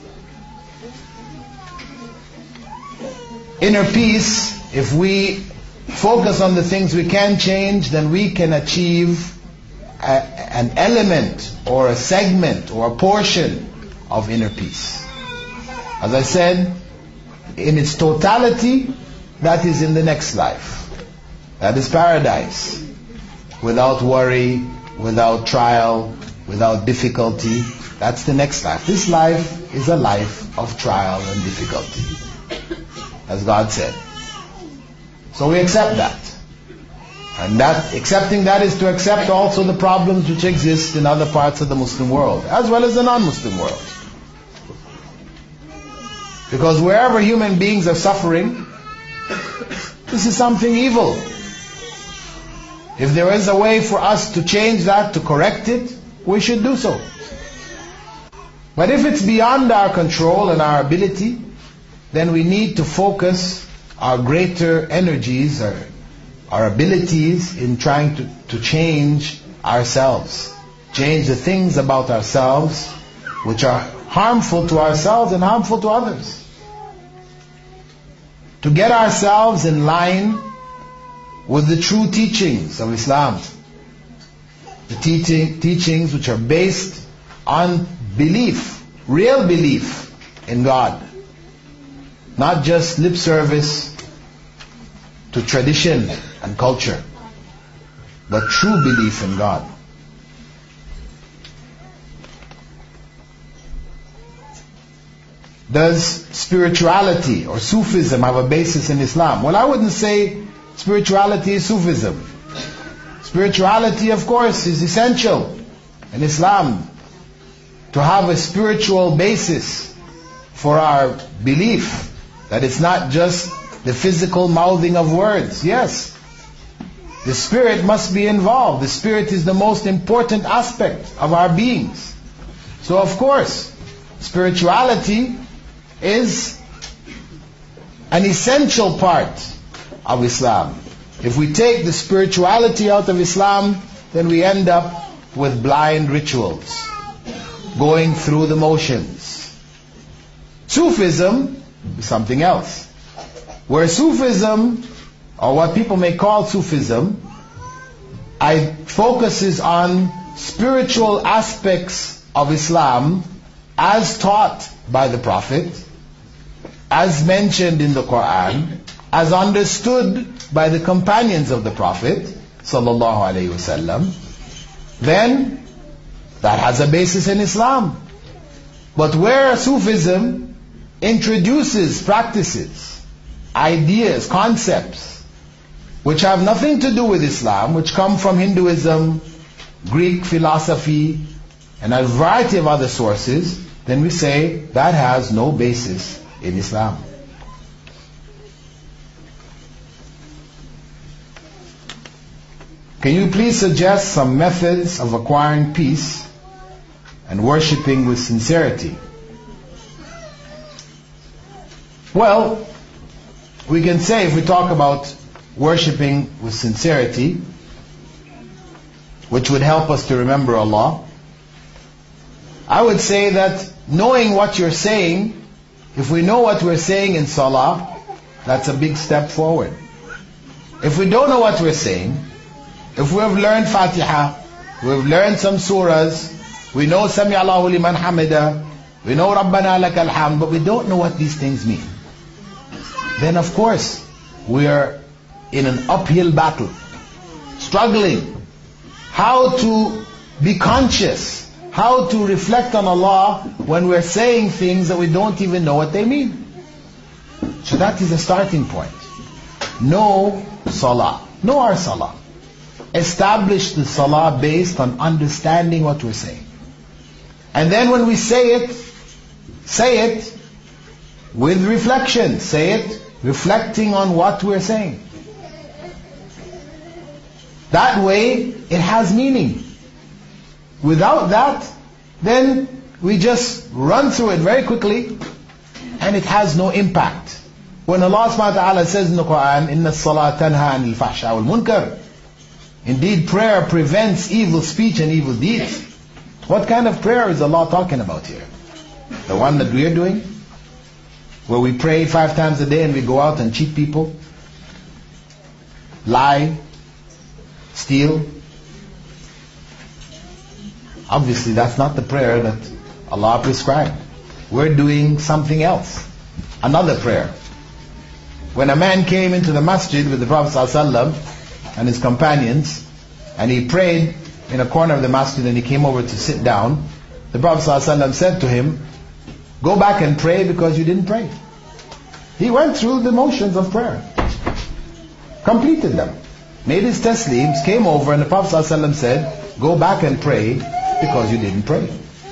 Inner peace, if we focus on the things we can change, then we can achieve a, an element or a segment or a portion of inner peace. As I said, in its totality, that is in the next life. That is paradise. Without worry, without trial, without difficulty. That's the next life. This life is a life of trial and difficulty, as God said. So we accept that. And that accepting that is to accept also the problems which exist in other parts of the Muslim world, as well as the non-Muslim world. Because wherever human beings are suffering, this is something evil. If there is a way for us to change that, to correct it, we should do so. But if it's beyond our control and our ability, then we need to focus our greater energies, our, our abilities in trying to, to change ourselves. Change the things about ourselves which are harmful to ourselves and harmful to others. To get ourselves in line with the true teachings of Islam. The teaching, teachings which are based on belief, real belief in God. Not just lip service to tradition and culture, but true belief in God. Does spirituality or Sufism have a basis in Islam? Well, I wouldn't say spirituality is Sufism. Spirituality, of course, is essential in Islam. To have a spiritual basis for our belief, that it's not just the physical mouthing of words. Yes. The spirit must be involved. The spirit is the most important aspect of our beings. So of course, spirituality is an essential part of Islam. If we take the spirituality out of Islam, then we end up with blind rituals, going through the motions. Sufism is something else. Where Sufism, or what people may call Sufism, I focuses on spiritual aspects of Islam as taught by the Prophet, as mentioned in the Quran, as understood by the companions of the Prophet sallallahu alaihi wasallam, then that has a basis in Islam. But where Sufism introduces practices, ideas, concepts which have nothing to do with Islam, which come from Hinduism, Greek philosophy, and a variety of other sources, then we say that has no basis in Islam. Can you please suggest some methods of acquiring peace and worshipping with sincerity? Well, we can say, if we talk about worshipping with sincerity, which would help us to remember Allah, I would say that knowing what you're saying, if we know what we're saying in Salah, that's a big step forward. If we don't know what we're saying, if we have learned Fatiha, we've learned some surahs, we know Sami Allahu liman hamida, we know Rabbana lakal hamd, but we don't know what these things mean, then of course we are in an uphill battle, struggling how to be conscious, how to reflect on Allah when we're saying things that we don't even know what they mean. So that is a starting point. Know Salah, know our Salah. Establish the Salah based on understanding what we're saying. And then when we say it, say it with reflection. Say it reflecting on what we're saying. That way it has meaning. Without that, then we just run through it very quickly and it has no impact. When Allah subhanahu wa ta'ala says in the Quran, إِنَّ الصَّلَاةَ تَنْهَى عَنِ الْفَحْشَاءِ وَالْمُنْكَرِ, indeed prayer prevents evil speech and evil deeds. What kind of prayer is Allah talking about here? The one that we are doing? Where we pray five times a day and we go out and cheat people? Lie? Steal? Obviously that's not the prayer that Allah prescribed. We're doing something else. Another prayer. When a man came into the masjid with the Prophet ﷺ and his companions, and he prayed in a corner of the masjid and he came over to sit down, the Prophet ﷺ said to him, go back and pray because you didn't pray. He went through the motions of prayer, completed them, made his tasleems, came over, and the Prophet ﷺ said, go back and pray because you didn't pray.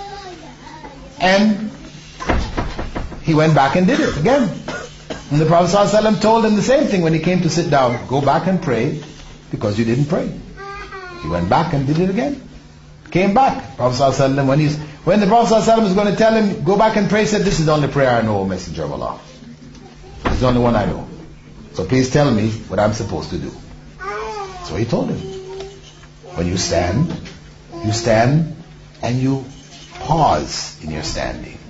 And he went back and did it again. And the Prophet ﷺ told him the same thing when he came to sit down, go back and pray because you didn't pray. He went back and did it again. Came back. Prophet ﷺ, when he's when the Prophet ﷺ was going to tell him, go back and pray, he said, this is the only prayer I know, O Messenger of Allah. It's the only one I know. So please tell me what I'm supposed to do. So he told him, when you stand, you stand and you pause in your standing.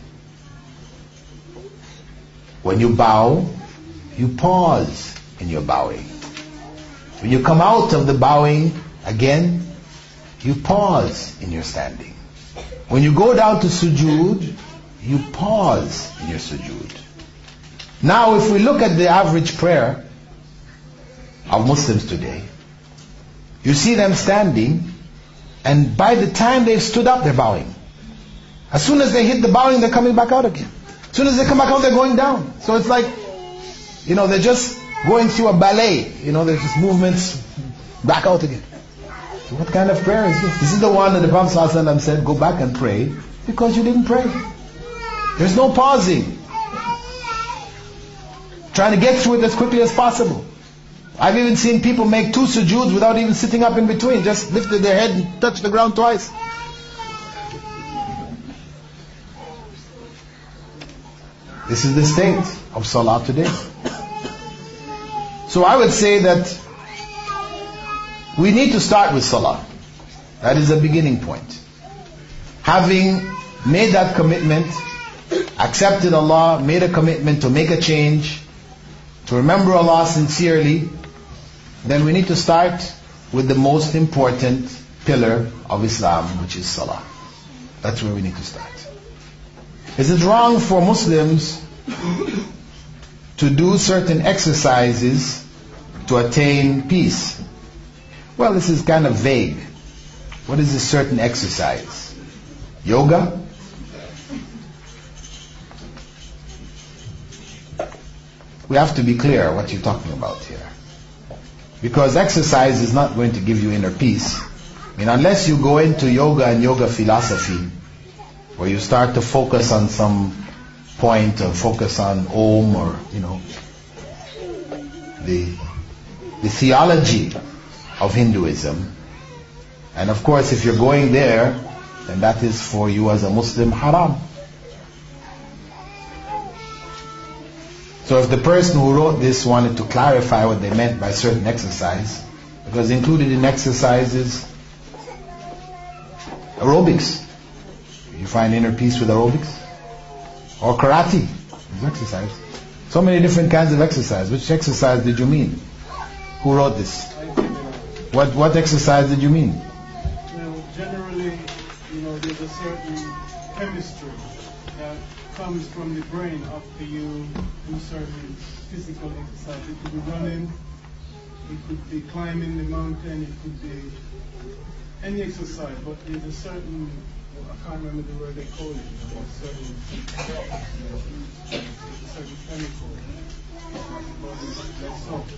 When you bow, you pause in your bowing. When you come out of the bowing again, you pause in your standing. When you go down to sujood, you pause in your sujood. Now if we look at the average prayer of Muslims today, you see them standing, and by the time they've stood up, they're bowing. As soon as they hit the bowing, they're coming back out again. As soon as they come back out, they're going down. So it's like, you know, they're just going through a ballet. You know, there's just movements back out again. So what kind of prayer is this? This is the one that the Prophet ﷺ said, go back and pray because you didn't pray. There's no pausing. trying to get through it as quickly as possible. I've even seen people make two sujuds without even sitting up in between, just lifted their head and touched the ground twice. This is the state of salah today. So I would say that we need to start with salah. That is a beginning point. Having made that commitment, accepted Allah, made a commitment to make a change, to remember Allah sincerely, then we need to start with the most important pillar of Islam, which is salah. That's where we need to start. Is it wrong for Muslims to do certain exercises to attain peace? Well, this is kind of vague. What is a certain exercise? Yoga? We have to be clear what you're talking about here. Because exercise is not going to give you inner peace. I mean, unless you go into yoga and yoga philosophy, where you start to focus on some point or focus on Om or, you know, the, the theology of Hinduism. And of course, if you're going there, then that is for you as a Muslim haram. So if the person who wrote this wanted to clarify what they meant by certain exercise, because included in exercise is aerobics. You find inner peace with aerobics? Or karate is exercise. So many different kinds of exercise. Which exercise did you mean? Who wrote this? What what exercise did you mean? Well, generally, you know, there's a certain chemistry that comes from the brain after you do certain physical exercise. It could be running, it could be climbing the mountain, it could be any exercise, but there's a certain, I can't remember the word they call it, a certain, a certain chemical. That's all.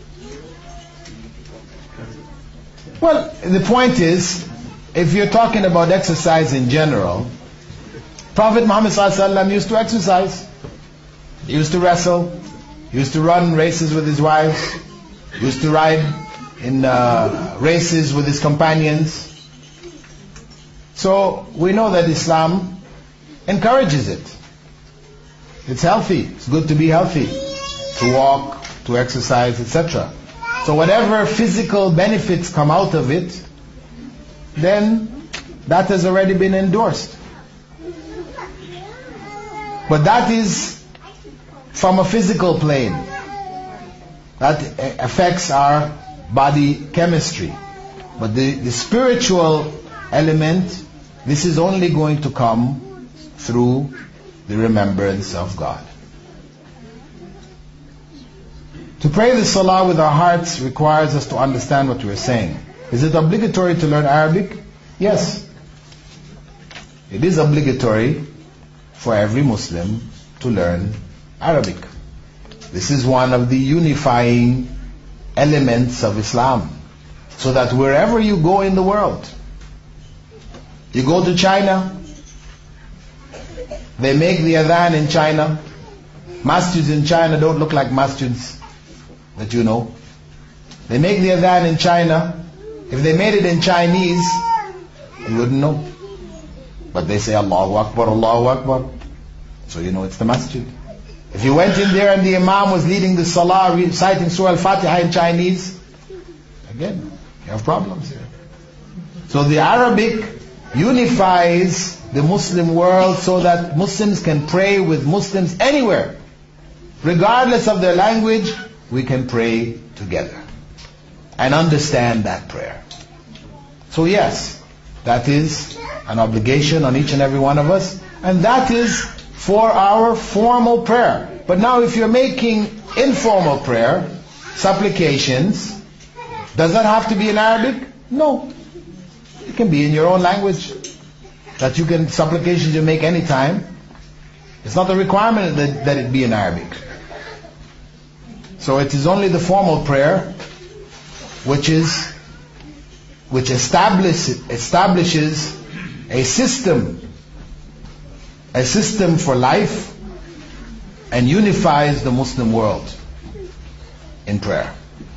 Well, the point is, if you're talking about exercise in general, Prophet Muhammad ﷺ used to exercise. He used to wrestle. He used to run races with his wives. He used to ride in uh, races with his companions. So we know that Islam encourages it. It's healthy. It's good to be healthy, to walk, to exercise, et cetera. So whatever physical benefits come out of it, then that has already been endorsed. But that is from a physical plane. That affects our body chemistry. But the, the spiritual element, this is only going to come through the remembrance of God. To pray the salah with our hearts requires us to understand what we're saying. Is it obligatory to learn Arabic? Yes. It is obligatory for every Muslim to learn Arabic. This is one of the unifying elements of Islam. So that wherever you go in the world, you go to China, they make the adhan in China. Masjids in China don't look like masjids that you know. They make the adhan in China. If they made it in Chinese, you wouldn't know. But they say Allahu Akbar, Allahu Akbar. So you know it's the masjid. If you went in there and the imam was leading the salah, reciting Surah Al-Fatiha in Chinese, again, you have problems here. So the Arabic unifies the Muslim world so that Muslims can pray with Muslims anywhere. Regardless of their language, we can pray together and understand that prayer. So yes, that is an obligation on each and every one of us, and that is for our formal prayer. But now if you're making informal prayer, supplications, does that have to be in Arabic? No. It can be in your own language. That you can, supplications you make any time. It's not a requirement that, that it be in Arabic. So it is only the formal prayer which is which establish, establishes a system a system for life and unifies the Muslim world. in prayer.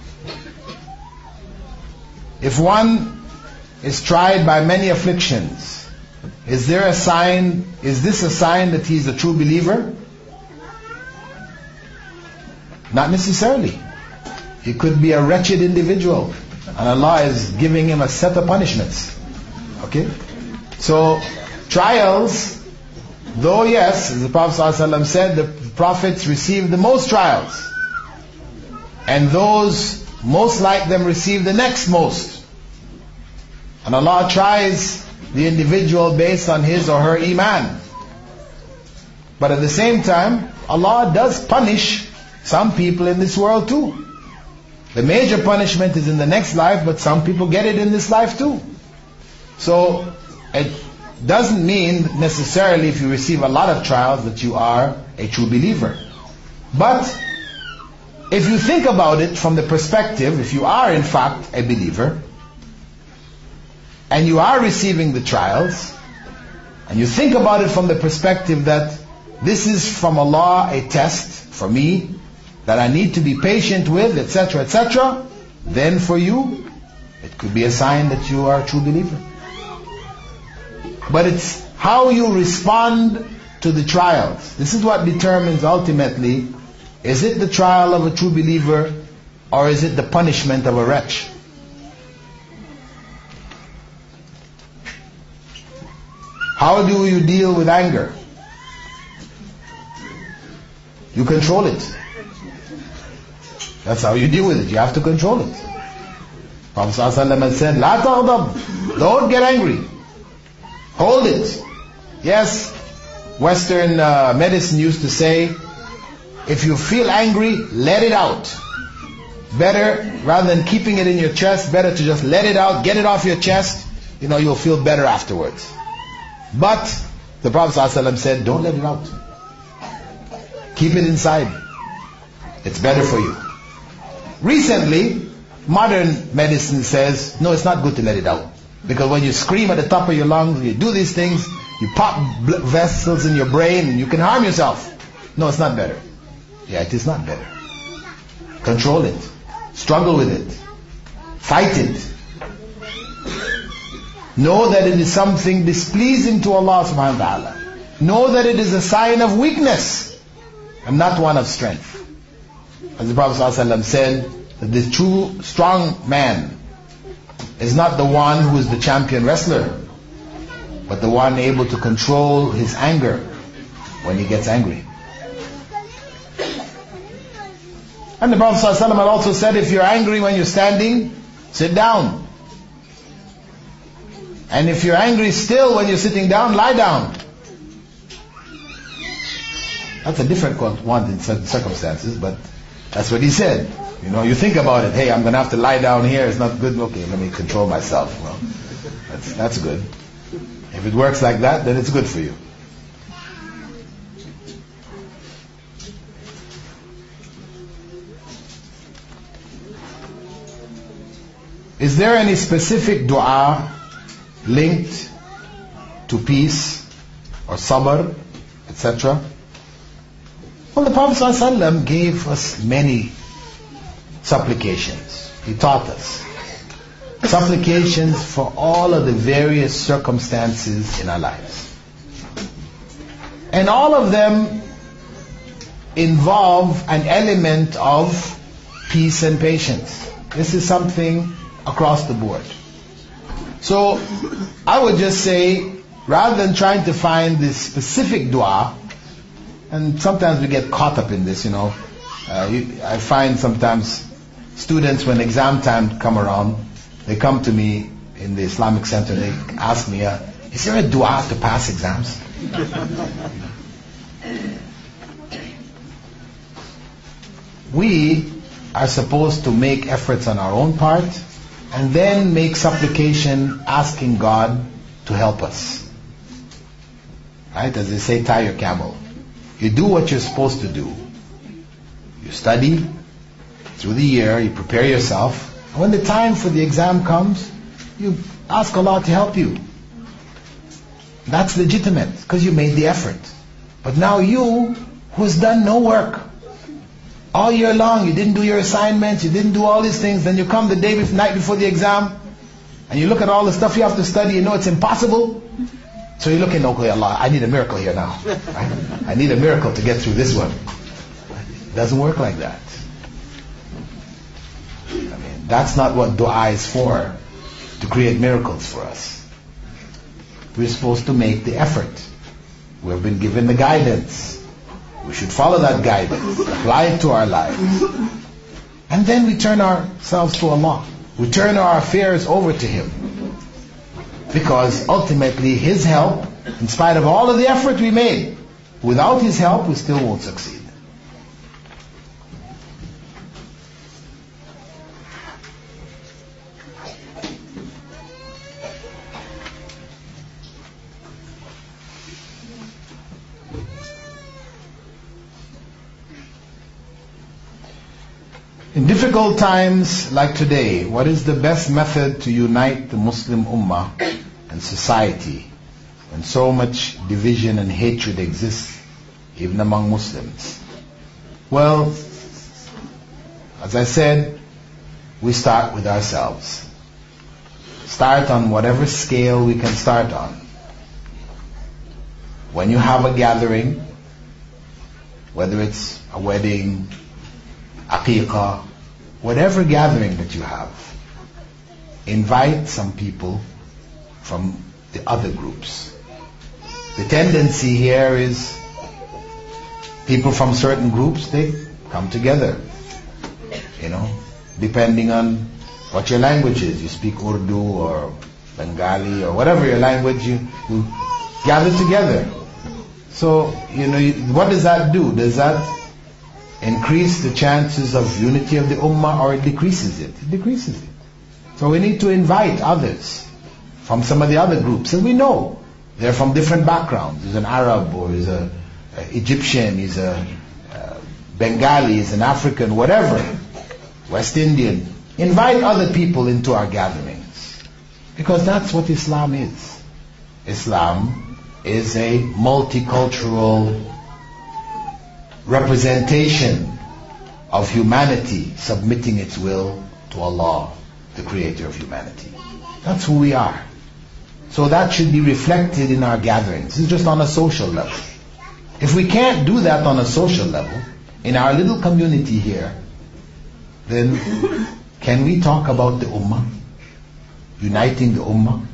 If one is tried by many afflictions, is there a sign, is this a sign that he is a true believer? Not necessarily. He could be a wretched individual, and Allah is giving him a set of punishments. Okay? So, trials, though yes, as the Prophet ﷺ said, the prophets received the most trials, and those most like them receive the next most. And Allah tries the individual based on his or her iman. But at the same time, Allah does punish some people in this world too. The major punishment is in the next life, but some people get it in this life too. So it doesn't mean necessarily if you receive a lot of trials that you are a true believer. But if you think about it from the perspective, if you are in fact a believer, and you are receiving the trials, and you think about it from the perspective that this is from Allah a test for me, that I need to be patient with, et cetera, et cetera, then for you, it could be a sign that you are a true believer. But it's how you respond to the trials. This is what determines ultimately, is it the trial of a true believer, or is it the punishment of a wretch? How do you deal with anger? You control it. That's how you deal with it. You have to control it. Prophet ﷺ has said, "La taghdab." Don't get angry. Hold it. Yes, Western uh, medicine used to say, if you feel angry, let it out. Better, rather than keeping it in your chest, better to just let it out, get it off your chest. You know, you'll feel better afterwards. But the Prophet ﷺ said, don't let it out. Keep it inside. It's better for you. Recently, modern medicine says, no, it's not good to let it out. Because when you scream at the top of your lungs, you do these things, you pop blood vessels in your brain and you can harm yourself. No, it's not better. Yeah, it is not better. Control it. Struggle with it. Fight it. Know that it is something displeasing to Allah subhanahu wa ta'ala. Know that it is a sign of weakness and not one of strength. As the Prophet ﷺ said, that the true strong man is not the one who is the champion wrestler, but the one able to control his anger when he gets angry. And the Prophet ﷺ had also said, if you're angry when you're standing, sit down. And if you're angry still when you're sitting down, lie down. That's a different one in certain circumstances, but that's what he said. You know, you think about it, hey, I'm going to have to lie down here, it's not good, okay, let me control myself. Well, that's, that's good. If it works like that, then it's good for you. Is there any specific dua linked to peace or sabr, et cetera? Well, the Prophet ﷺ gave us many supplications. He taught us supplications for all of the various circumstances in our lives. And all of them involve an element of peace and patience. This is something across the board. So I would just say, rather than trying to find this specific dua, and sometimes we get caught up in this, you know. Uh, you, I find sometimes students, when exam time come around, they come to me in the Islamic Center, they ask me, uh, is there a dua to pass exams? We are supposed to make efforts on our own part, and then make supplication asking God to help us. Right? As they say, tie your camel. You do what you're supposed to do. You study through the year, you prepare yourself, and when the time for the exam comes, you ask Allah to help you. That's legitimate, because you made the effort. But now you, who's done no work, All year long, you didn't do your assignments, you didn't do all these things, then you come the day before, night before the exam, and you look at all the stuff you have to study, you know it's impossible. So you're looking, okay, Allah, I need a miracle here now. Right? I need a miracle to get through this one. It doesn't work like that. I mean, that's not what dua is for, to create miracles for us. We're supposed to make the effort. We've been given the guidance. We should follow that guidance, apply it to our lives. And then we turn ourselves to Allah. We turn our affairs over to Him. Because ultimately His help, in spite of all of the effort we made, without His help we still won't succeed. In difficult times like today, what is the best method to unite the Muslim Ummah and society when so much division and hatred exists even among Muslims? Well, as I said, we start with ourselves. Start on whatever scale we can start on. When you have a gathering, whether it's a wedding, aqiqah, whatever gathering that you have, invite some people from the other groups. The tendency here is people from certain groups, they come together, you know, depending on what your language is. You speak Urdu or Bengali or whatever your language, you, you gather together. So, you know, you, what does that do? Does that increase the chances of unity of the ummah, or it decreases it? It decreases it. So we need to invite others from some of the other groups, and we know they're from different backgrounds. He's an Arab, or he's a, a Egyptian, he's a, a Bengali, he's an African, whatever, West Indian. Invite other people into our gatherings, because that's what Islam is. Islam is a multicultural representation of humanity submitting its will to Allah, the creator of humanity. That's who we are. So that should be reflected in our gatherings. This is just on a social level. If we can't do that on a social level, in our little community here, then can we talk about the ummah? Uniting the ummah?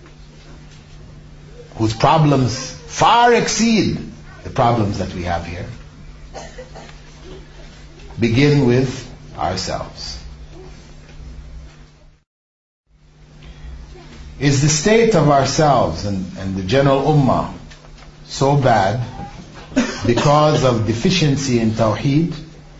Whose problems far exceed the problems that we have here. Begin with ourselves. Is the state of ourselves and, and the general ummah so bad because of deficiency in tawheed?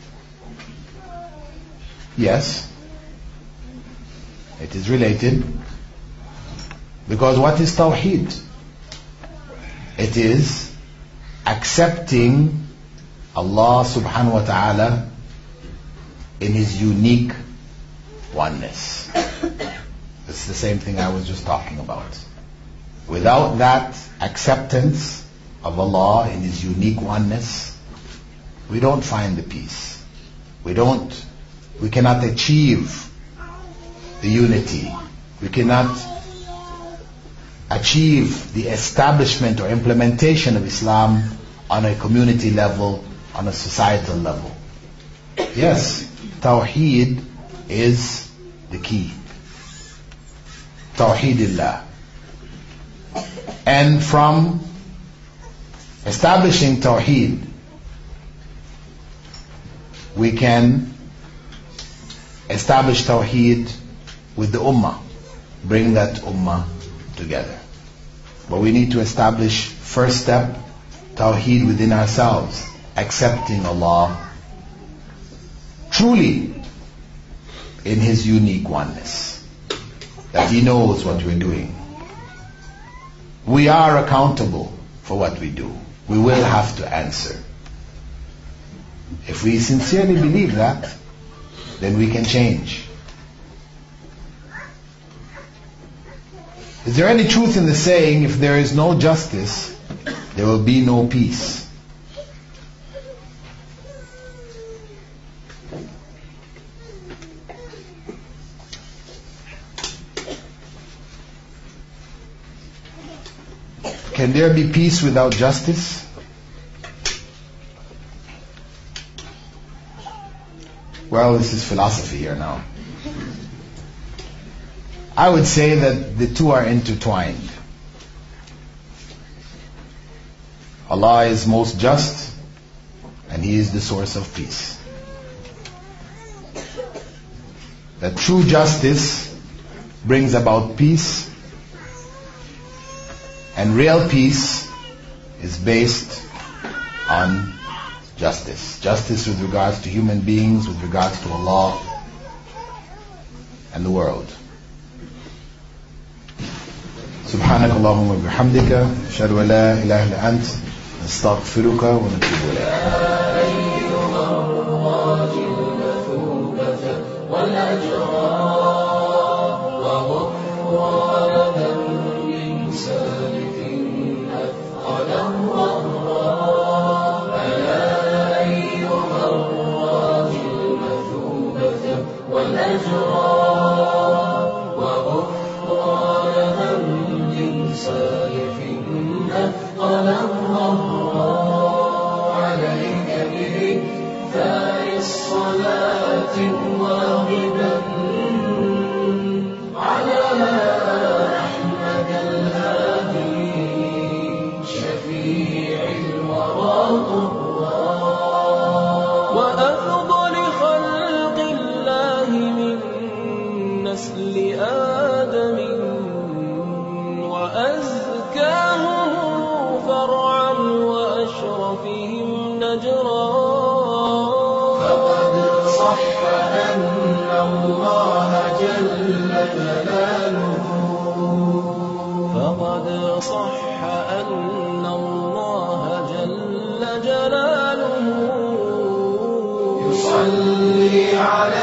Yes. It is related. Because what is tawheed? It is accepting Allah subhanahu wa ta'ala in His unique oneness. It's the same thing I was just talking about. Without that acceptance of Allah in His unique oneness, we don't find the peace. We don't, we cannot achieve the unity. We cannot achieve the establishment or implementation of Islam on a community level, on a societal level. Yes, Tawheed is the key. Tawheedillah. And from establishing Tawheed, we can establish Tawheed with the Ummah, bring that Ummah together. But we need to establish, first step, Tawheed within ourselves, accepting Allah truly in His unique oneness, that He knows what we're doing. We are accountable for what we do. We will have to answer. If we sincerely believe that, then we can change. Is there any truth in the saying, if there is no justice, there will be no peace? Can there be peace without justice? Well, this is philosophy here now. I would say that the two are intertwined. Allah is most just, and He is the source of peace. That true justice brings about peace, and real peace is based on justice. Justice with regards to human beings, with regards to Allah and the world. سبحانك اللهم وبحمدك أشهد أن لا إله إلا أنت نستغفرك ونتوب يصلي على